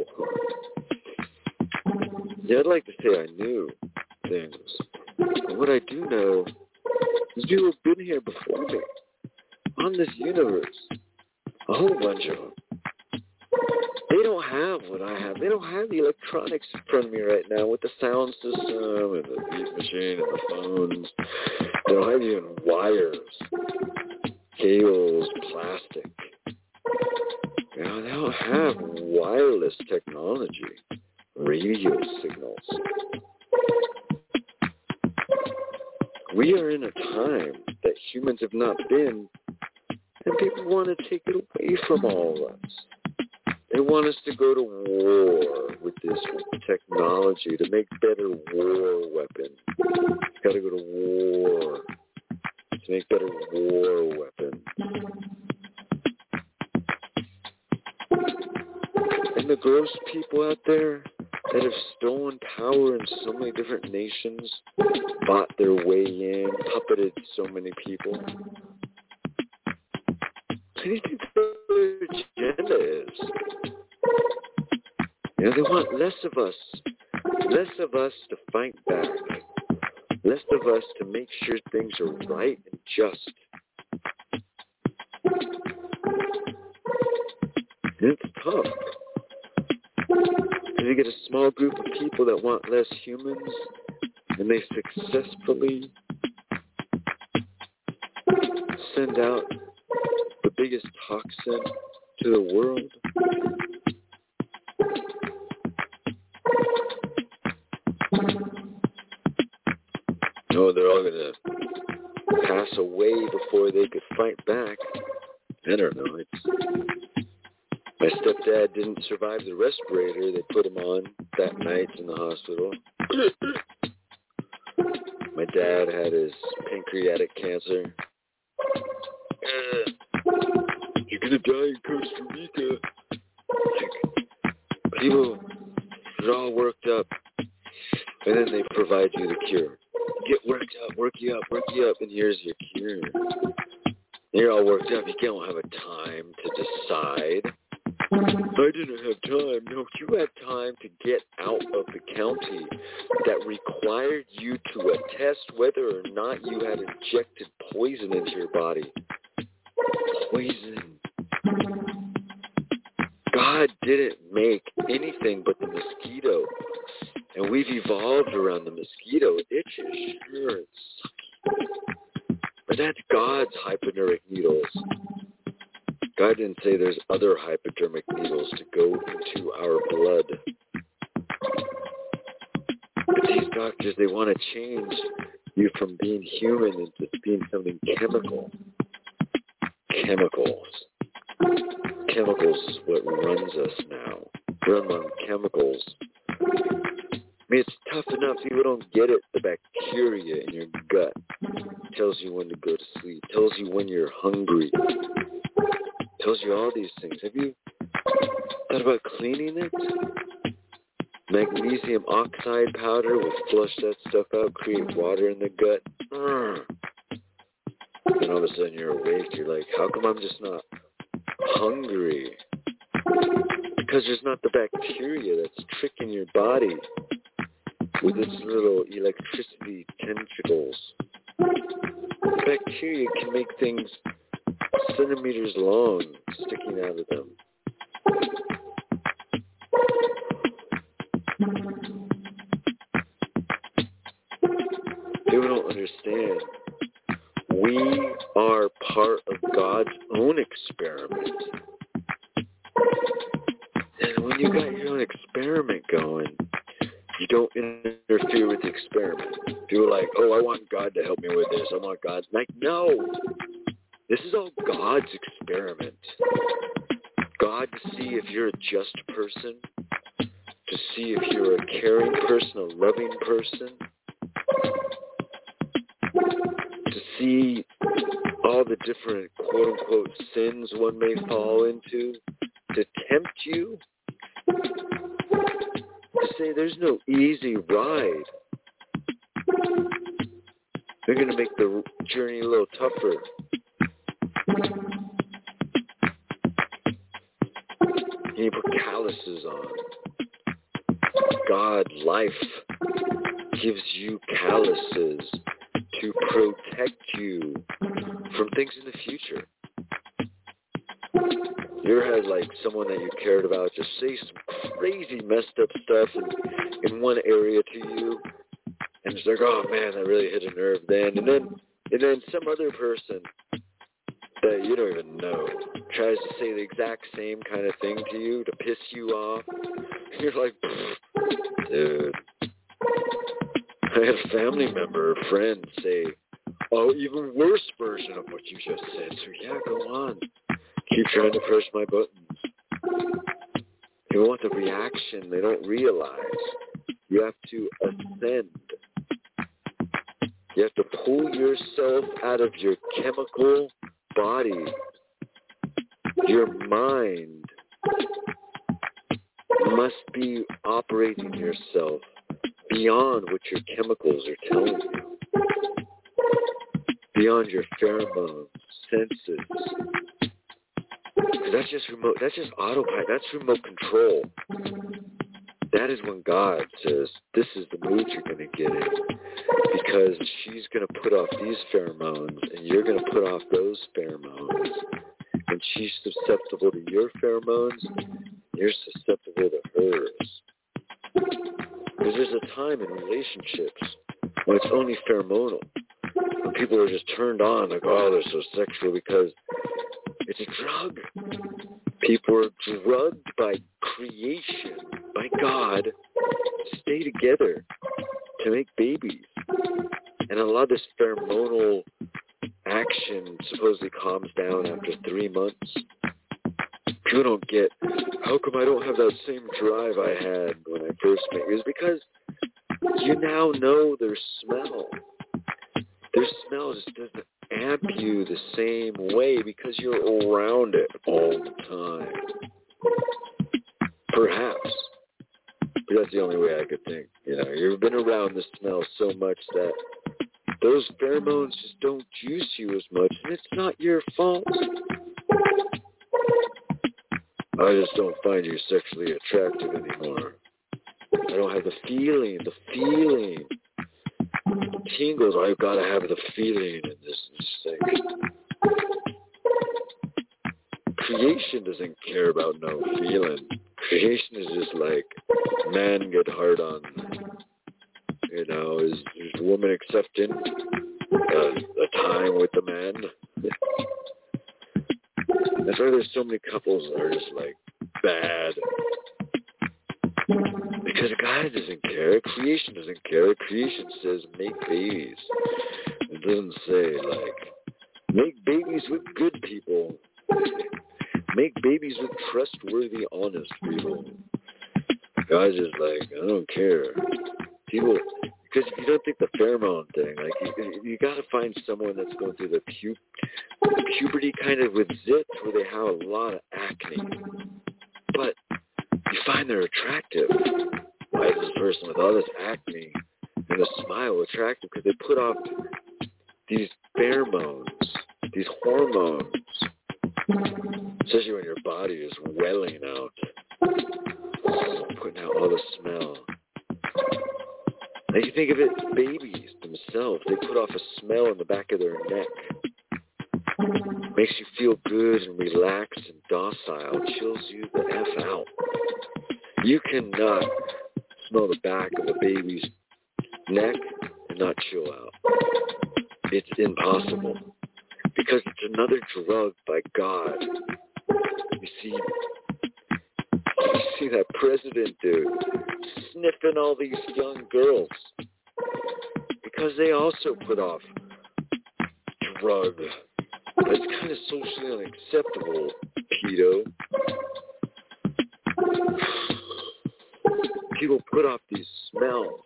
Yeah, I'd like to say I knew things. But what I do know is people have been here before me. On this universe. A whole bunch of them. They don't have what I have. They don't have the electronics in front of me right now with the sound system and the beat machine and the phones. They don't have even wires, cables, plastic. You know, they don't have wireless technology, radio signals. We are in a time that humans have not been, and people want to take it away from all of us. They want us to go to war with this technology to make better war weapons. Got to go to war to make better war weapons. And the gross people out there that have stolen power in so many different nations, bought their way in, puppeted so many people. What do you think their agenda is? You know, they want less of us, less of us to fight back, less of us to make sure things are right and just. And it's tough. Because you get a small group of people that want less humans, and they successfully send out the biggest toxin to the world. No, they're all going to pass away before they could fight back. I don't know. It's, my stepdad didn't survive the respirator they put him on that night in the hospital. My dad had his pancreatic cancer. Uh, you're going to die in Costa Rica. Like, people are all worked up, and then they provide you the cure. Get worked up, work you up, work you up, and here's your cure. You're all worked up. You don't have a time to decide. I didn't have time. No, you had time to get out of the county that required you to attest whether or not you had injected poison into your body. Poison. God didn't make anything but the mosquito. And we've evolved around the mosquito. It itches. Sure, it's sucky. But that's God's hypodermic needles. God didn't say there's other hypodermic needles to go into our blood. But these doctors, they want to change you from being human into being something chemical. Chemicals. Chemicals is what runs us now. Run on chemicals. I mean, it's tough enough. People don't get it. The bacteria in your gut tells you when to go to sleep. Tells you when you're hungry. Tells you all these things. Have you thought about cleaning it? Magnesium oxide powder will flush that stuff out, create water in the gut. Mm. And all of a sudden you're awake. You're like, how come I'm just not hungry? Because there's not the bacteria that's tricking your body with its little electricity tentacles. The bacteria can make things centimeters long sticking out of them. People don't understand. We are part of God's own experiment. And when you got your own experiment going, you don't interfere with the experiment. People are like, oh, I want God to help me with this. I want God. Like, no. This is all God's experiment. God to see if you're a just person, to see if you're a caring person, a loving person, to see all the different quote-unquote sins one may fall into, to tempt you, to say there's no easy ride. They're going to make the journey a little tougher. You put calluses on. God, life, gives you calluses to protect you from things in the future. You ever had like someone that you cared about just say some crazy messed up stuff in, in one area to you, and it's like, oh man, that really hit a nerve then. And then and then some other person that you don't even know tries to say the exact same kind of thing to you to piss you off. And you're like, dude. I had a family member, a friend say, oh, even worse version of what you just said. So yeah, go on. Keep trying to push my buttons. They want the reaction. They don't realize you have to ascend. You have to pull yourself out of your chemical body. Your mind must be operating yourself beyond what your chemicals are telling you. Beyond your pheromones, senses. Because that's just remote, that's just autopilot, that's remote control. That is when God says, this is the mood you're going to get in. Because she's going to put off these pheromones, and you're going to put off those pheromones. And she's susceptible to your pheromones, you're susceptible to hers. Because there's a time in relationships when it's only pheromonal. When people are just turned on, like, oh, they're so sexual, because it's a drug. People are drugged by creation, by God, to stay together, to make babies. And a lot of this pheromonal action supposedly calms down after three months. People don't get, how come I don't have that same drive I had when I first met you? It's because you now know their smell. Their smell just doesn't amp you the same way because you're around it all the time. Perhaps. But that's the only way I could think. You know, you've been around the smell so much that those pheromones just don't juice you as much, and it's not your fault. I just don't find you sexually attractive anymore. I don't have the feeling, the feeling. The tingles, I've got to have the feeling in this, this thing. Creation doesn't care about no feeling. Creation is just like, man get hard on. You know, is, is woman accepting a, a time with the man. That's why there's so many couples that are just like bad. Because God doesn't care. Creation doesn't care. Creation says make babies. It doesn't say like make babies with good people. Make babies with trustworthy, honest people. God's just like, I don't care. People, because you don't think the pheromone thing, like you, you got to find someone that's going through the pu- puberty kind of with zits where they have a lot of acne. But you find they're attractive. Why is this person with all this acne and a smile attractive? Because they put off these pheromones, these hormones, especially when your body is welling out, putting out all the smell. Like you think of it, babies themselves, they put off a smell in the back of their neck. Makes you feel good and relaxed and docile, chills you the F out. You cannot smell the back of a baby's neck and not chill out. It's impossible. Because it's another drug by God. You see, you see that president dude sniffing all these young girls because they also put off drug. It's kind of socially unacceptable, pedo. People put off these smells.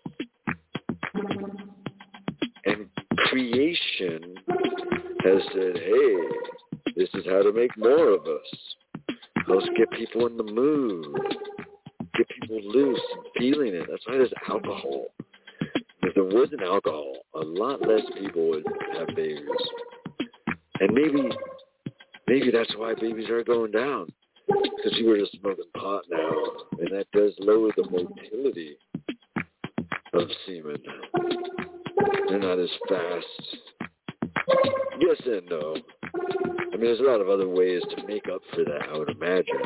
And creation has said, hey, this is how to make more of us. Let's get people in the mood. Get people loose and feeling it. That's why there's alcohol. If there wasn't alcohol, a lot less people would have babies. And maybe, maybe that's why babies are going down. Because people are just smoking pot now. And that does lower the motility of semen. They're not as fast. Yes and no. I mean, there's a lot of other ways to make up for that, I would imagine.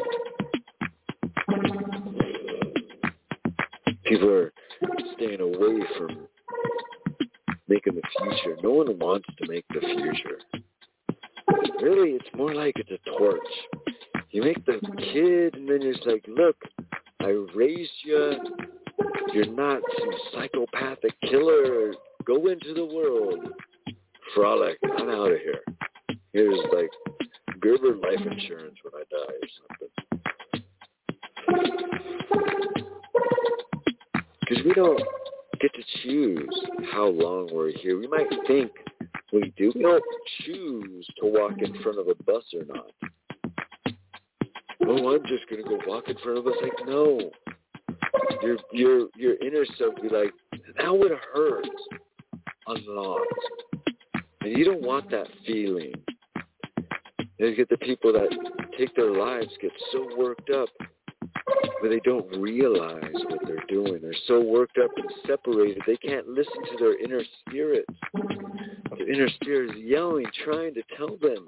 People are staying away from making the future. No one wants to make the future. Really, it's more like it's a torch. You make the kid, and then you're just like, look, I raised you. You're not some psychopathic killer. Go into the world. Frolic. I'm out of here. Here's like Gerber life insurance when I die or something. Because we don't get to choose how long we're here. We might think we do. We don't choose to walk in front of a bus or not. Oh, I'm just going to go walk in front of us. Like, no. Your, your, your inner self be like, that would hurt a lot. And you don't want that feeling. You get the people that take their lives, get so worked up, but they don't realize what they're doing. They're so worked up and separated, they can't listen to their inner spirit. Their inner spirit is yelling, trying to tell them.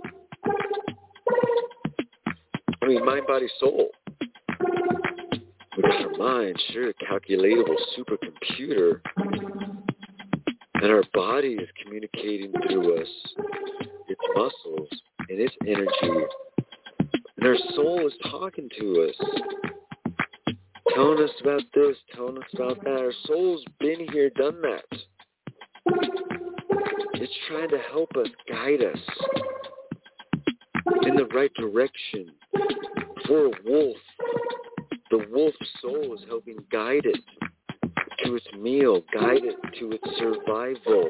I mean, mind, body, soul. We got our mind, sure, a calculatable supercomputer. And our body is communicating through us, its muscles, and its energy. And our soul is talking to us, telling us about this, telling us about that. Our soul's been here, done that. It's trying to help us, guide us in the right direction. For a wolf, the wolf's soul is helping guide it to its meal, guide it to its survival.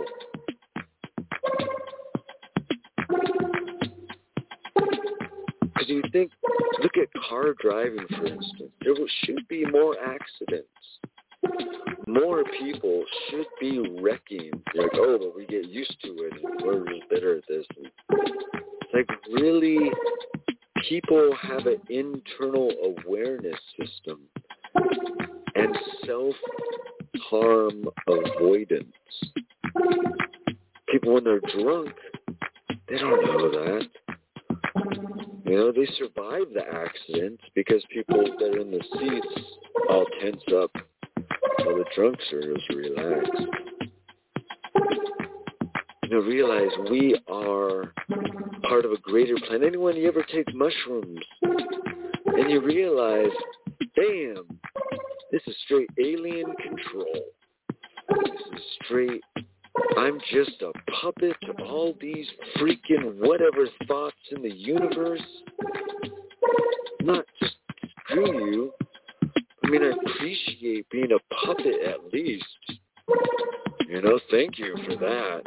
Because you think, look at car driving, for instance. There should be more accidents. More people should be wrecking. You're like, oh, but we get used to it, and we're really better at this. It's like, really, people have an internal awareness system and self-harm avoidance. People, when they're drunk, they don't know that. You know, they survive the accident because people that are in the seats all tense up while the drunks are just relaxed. you know, realize we are part of a greater plan. Anyone you ever take mushrooms and you realize, damn, this is straight alien control. This is straight, I'm just a puppet to all these freaking whatever thoughts in the universe. Not just screw you. I mean, I appreciate being a puppet at least. You know, thank you for that.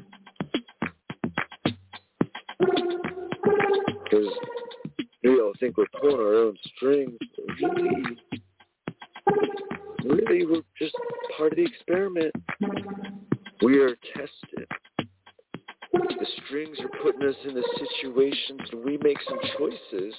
Because we all think we're pulling our own strings. Really, really, we're just part of the experiment. We are tested. The strings are putting us in the situations and we make some choices.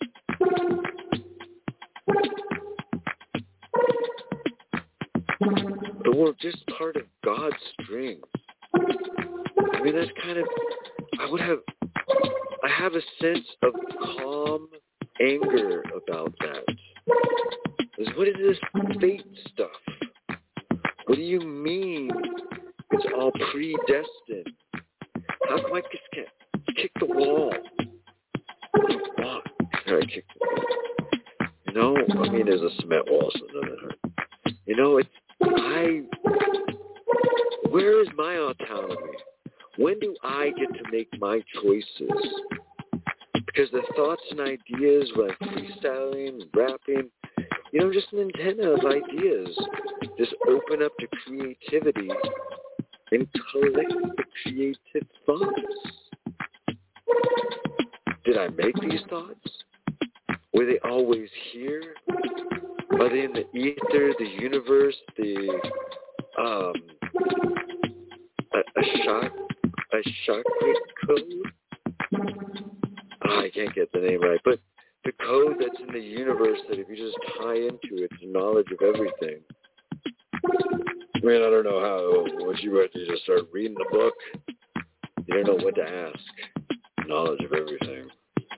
But we're just part of God's strings. I mean, that's kind of, I would have, I have a sense of calm anger about that. Is what is this fate stuff? What do you mean it's all predestined? How come I just can't kick the wall? Why can I kick the wall? You know, I mean, there's a cement wall, so it doesn't hurt. You know, it's, I, where is my autonomy? When do I get to make my choices? Because the thoughts and ideas, like freestyling, rapping, you know, just an antenna of ideas, just open up to creativity and collect the creative thoughts. Did I make these thoughts? Were they always here? Are they in the ether, the universe, the um, a, a shock, a chakra code? Oh, I can't get the name right, but the code that's in the universe that if you just tie into it, it's knowledge of everything. I mean, I don't know how, what you read, you just start reading the book. You don't know what to ask. Knowledge of everything.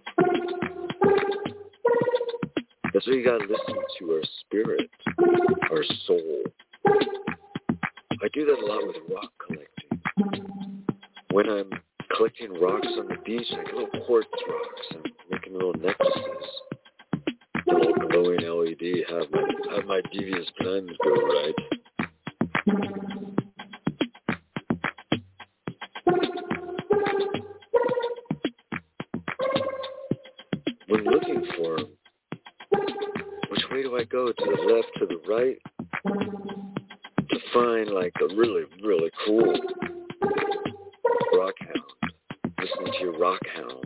That's why you got to listen to our spirit, our soul. I do that a lot with rock collecting. When I'm collecting rocks on the beach, like little quartz rocks, I'm making little necklaces. The little glowing L E D, have my, have my devious plans go right. When looking for them, which way do I go? To the left, to the right? To find like a really, really cool rock hound. Listen to your rock hound.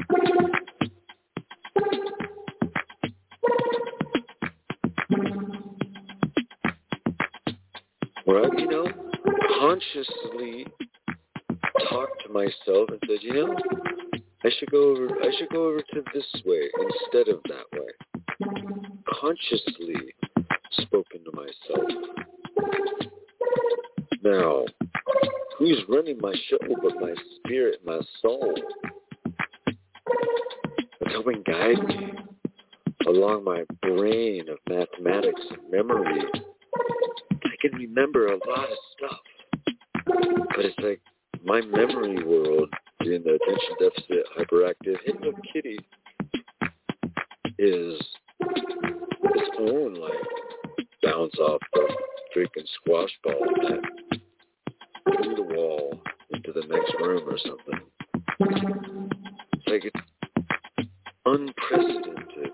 Where I, you know, consciously talk to myself and said, you know, I should go over I should go over to this way instead of that way. Consciously spoken to myself. Now, who's running my show but my spirit, my soul? It's helping guide me along my brain of mathematics and memory. I can remember a lot of stuff, but it's like my memory world in the attention deficit hyperactive hypno kitty is its own like bounce off the freaking squash ball net through the wall into the next room or something. It's like it's unprecedented.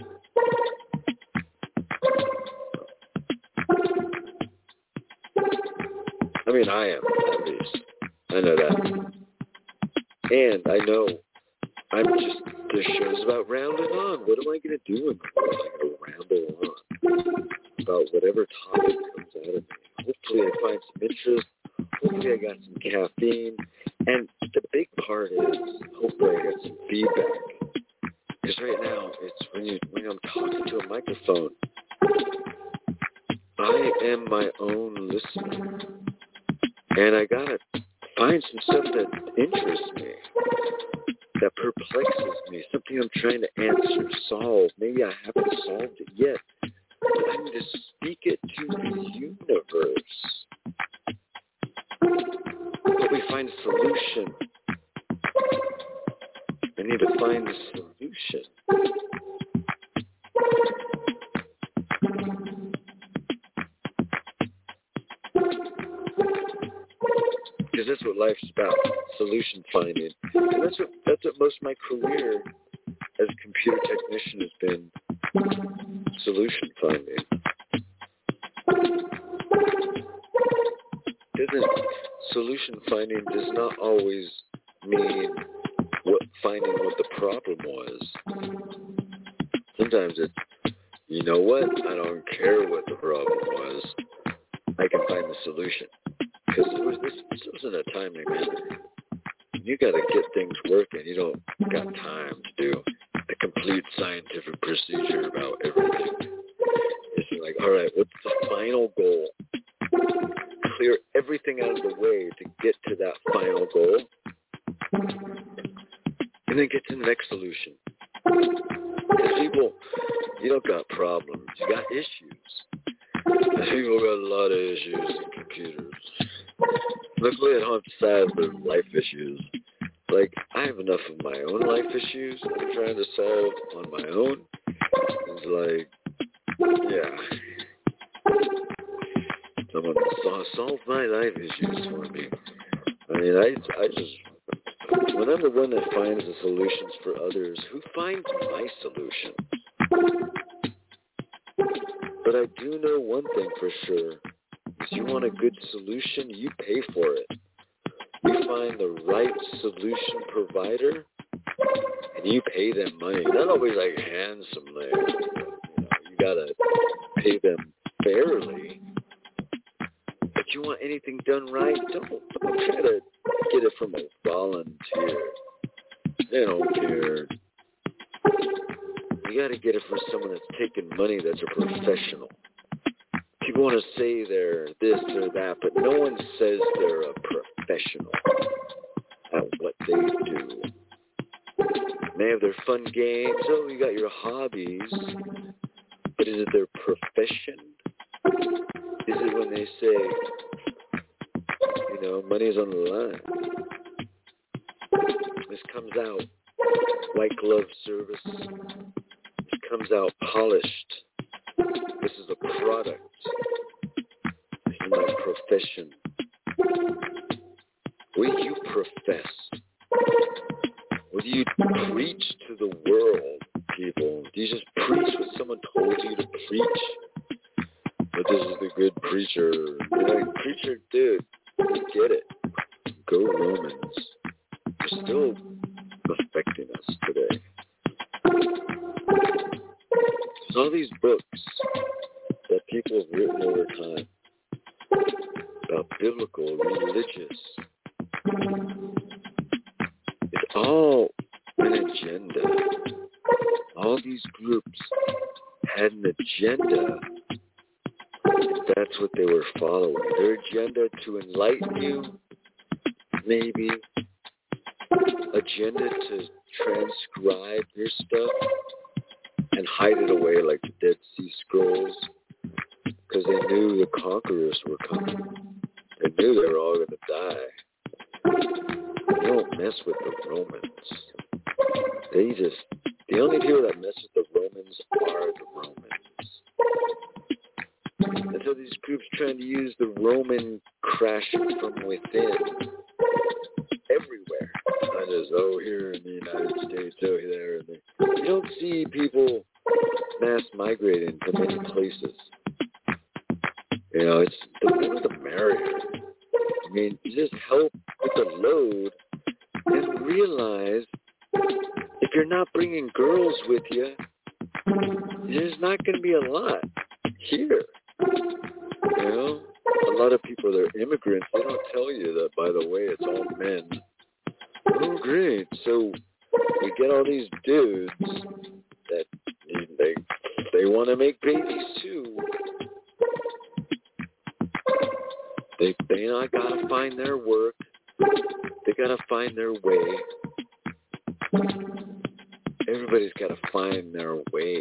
I mean, I am, at least. I know that. And I know I'm just, this show's about rambling on. What am I going to do in my life? I'm going to ramble on about whatever topic comes out of me. Hopefully I find some interest. Hopefully I got some caffeine. And the big part is, hopefully I got some feedback. Because right now, it's when, you, when I'm talking to a microphone, I am my own listener. And I got to find some stuff that interests me, that perplexes me, something I'm trying to answer, solve. Maybe I haven't solved it yet, but I need to speak it to the universe. But we find find a solution. I need to find a solution. Because that's what life's about, solution finding. And that's what, that's what most of my career as a computer technician has been, solution finding. Doesn't, solution finding does not always mean what finding what the problem was. Sometimes it's, you know what, I don't care what the problem was. I can find the solution. Because this, this wasn't a timely manner. You got to get things working. You don't got time to do a complete scientific procedure about everything. It's like, all right, what's the final goal? Clear everything out of the way to get to that final goal, and then get to the next solution. Because people, you don't got problems. You got issues. People got a lot of issues in computers. Luckily, I don't have to solve their life issues. Like, I have enough of my own life issues that I'm trying to solve on my own. It's like, yeah. Someone saw, solve my life issues for me. I mean, I, I just, when I'm the one that finds the solutions for others, who finds my solution? But I do know one thing for sure. If you want a good solution, you pay for it. You find the right solution provider, and you pay them money. Not always like handsomely. You know, you gotta pay them fairly. But you want anything done right, don't, don't try to get it from a volunteer. They don't care. You gotta get it from someone that's taking money that's a professional. People want to say they're this or that, but no one says they're a professional at what they do. They have their fun games. Oh, you got your hobbies. But is it their profession? Is it when they say, you know, money's on the line? This comes out white glove service. This comes out polished. This is a product. This is my profession. What do you profess? What do you preach to the world, people? Do you just preach what someone told you to preach? But this is the good preacher. You're like, preacher, dude, you get it. Go Romans. You're still affecting us today. There's all these books that people have written over time about biblical, religious. It's all an agenda. All these groups had an agenda. That's what they were following. Their agenda to enlighten you, maybe. Agenda to transcribe your stuff and hide it away like the Dead Sea Scrolls, because they knew the conquerors were coming. They knew they were all going to die. They don't mess with the Romans. They just, the only people that mess with the Romans are the Romans. And so these groups trying to use the Roman crashing from within everywhere. Not just, oh, here in the United States, oh, there. And there. You don't see people mass migrating to many places. You know, it's the more the merrier. I mean, you just help with the load and realize if you're not bringing girls with you, there's not going to be a lot here. You know, a lot of people that are immigrants, they don't tell you that, by the way, it's all men. Oh, great. So we get all these dudes that they, they want to make babies too. They they not gotta find their work. They gotta find their way. Everybody's gotta find their way.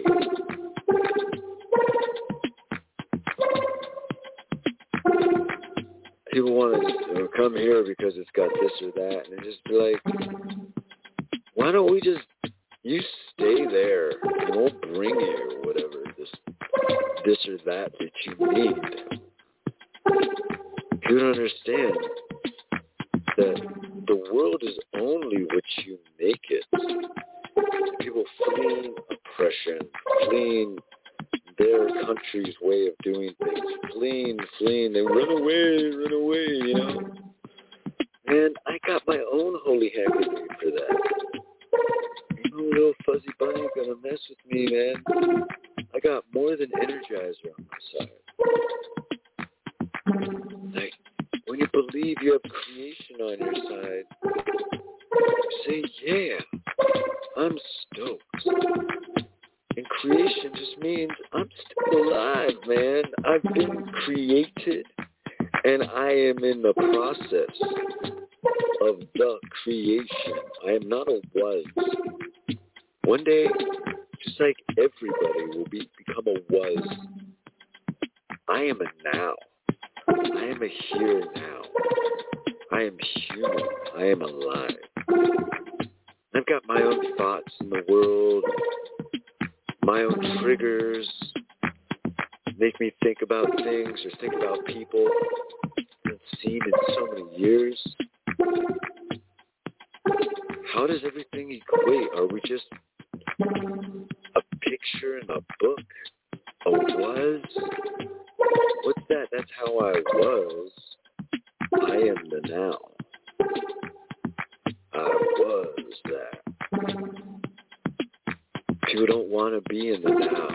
people want to you know, come here because it's got this or that, and just be like, why don't we just, you stay there, and we'll bring you whatever this, this or that that you need. You don't understand that the world is only what you make it. People fleeing oppression, fleeing their country's way of doing things, fleeing, fleeing, they run away, run away, you know. And I got my own holy happy day for that. You know, little fuzzy bunny gonna mess with me, man. I got more than Energizer on my side. Like, when you believe you have creation on your side, say, yeah, I'm stoked. And creation just means I'm still alive, man. I've been created, and I am in the process of the creation. I am not a was. One day, just like everybody will be become a was, I am a now. I am a here now. I am human. I am alive. I've got my own thoughts in the world, my own triggers, make me think about things or think about people I haven't seen in so many years. How does everything equate? Are we just a picture in a book? A was? What's that? That's how I was. I am the now. I was that. People don't want to be in the now.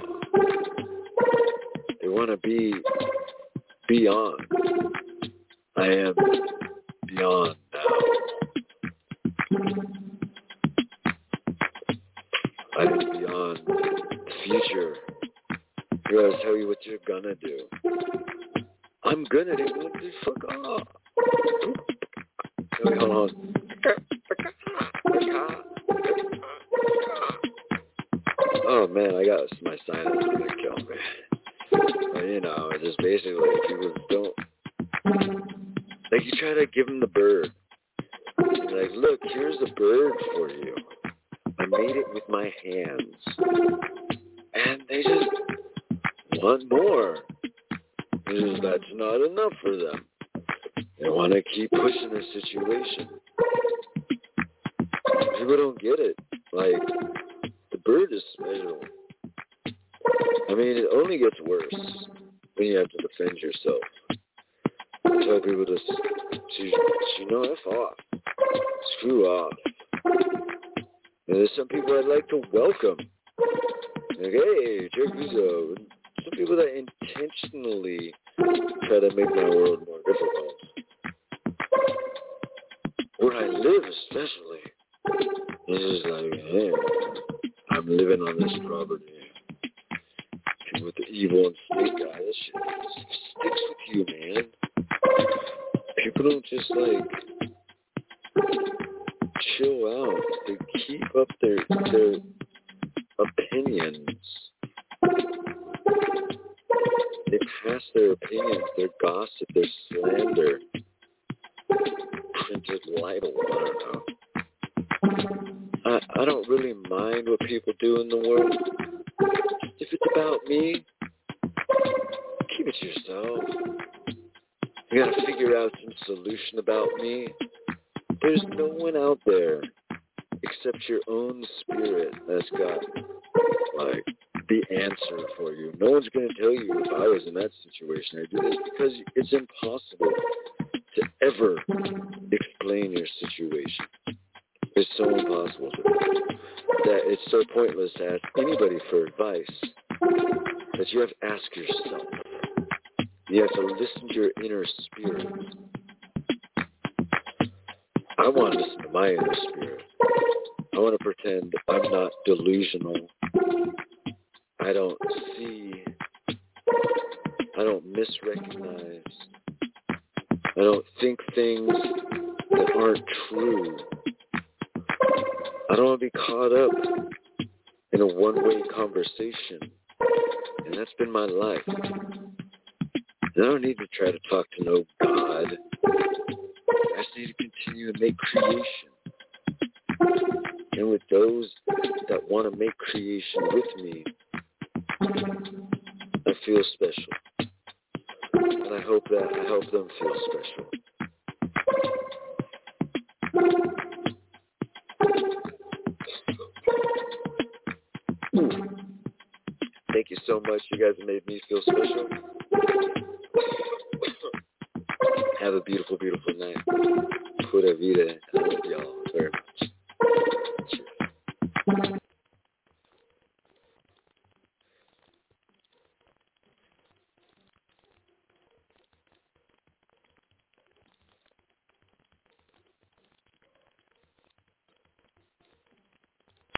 They want to be beyond. I am beyond now. I am beyond the future. Here, I'll tell you what you're gonna do. I'm gonna do what the fuck off. Wait, hold on. Oh man, I got my sinus is gonna kill me. But, you know, it's just basically people don't, like, you try to give them the bird. You're like, look, here's a bird for you. I made it with my hands. And they just want more. Just, that's not enough for them. They want to keep pushing the situation. People don't get it. Like, the bird is special. I mean, it only gets worse when you have to defend yourself. I tell people to, to, you know, F off. Screw off. And there's some people I'd like to welcome. Like, hey, check this out. Some people that intentionally try to make my world more difficult. Where I live, especially. It's just like, hey, I'm living on this property. People with the evil and snake guy, that shit sticks with you, man. People don't just, like, chill out. They keep up their their opinions. They pass their opinions, their gossip, their slander. Printed libel, I don't know. I, I don't really mind what people do in the world. If it's about me, keep it to yourself. You gotta figure out some solution about me. There's no one out there except your own spirit that's got, like, the answer for you. No one's going to tell you if I was in that situation I'd do this, because it's impossible to ever explain your situation. It's so impossible to, that it's so pointless to ask anybody for advice that you have to ask yourself. You have to listen to your inner spirit. I want to listen to my inner spirit. I want to pretend I'm not delusional. I don't see. I don't misrecognize. I don't think things that aren't true. I don't want to be caught up in a one-way conversation. And that's been my life. And I don't need to try to talk to no God God. I just need to continue to make creation. And with those that want to make creation with me, I feel special. And I hope that I help them feel special. Thank you so much. You guys have made me feel special. Have a beautiful, beautiful night. Pura vida. I love y'all very much.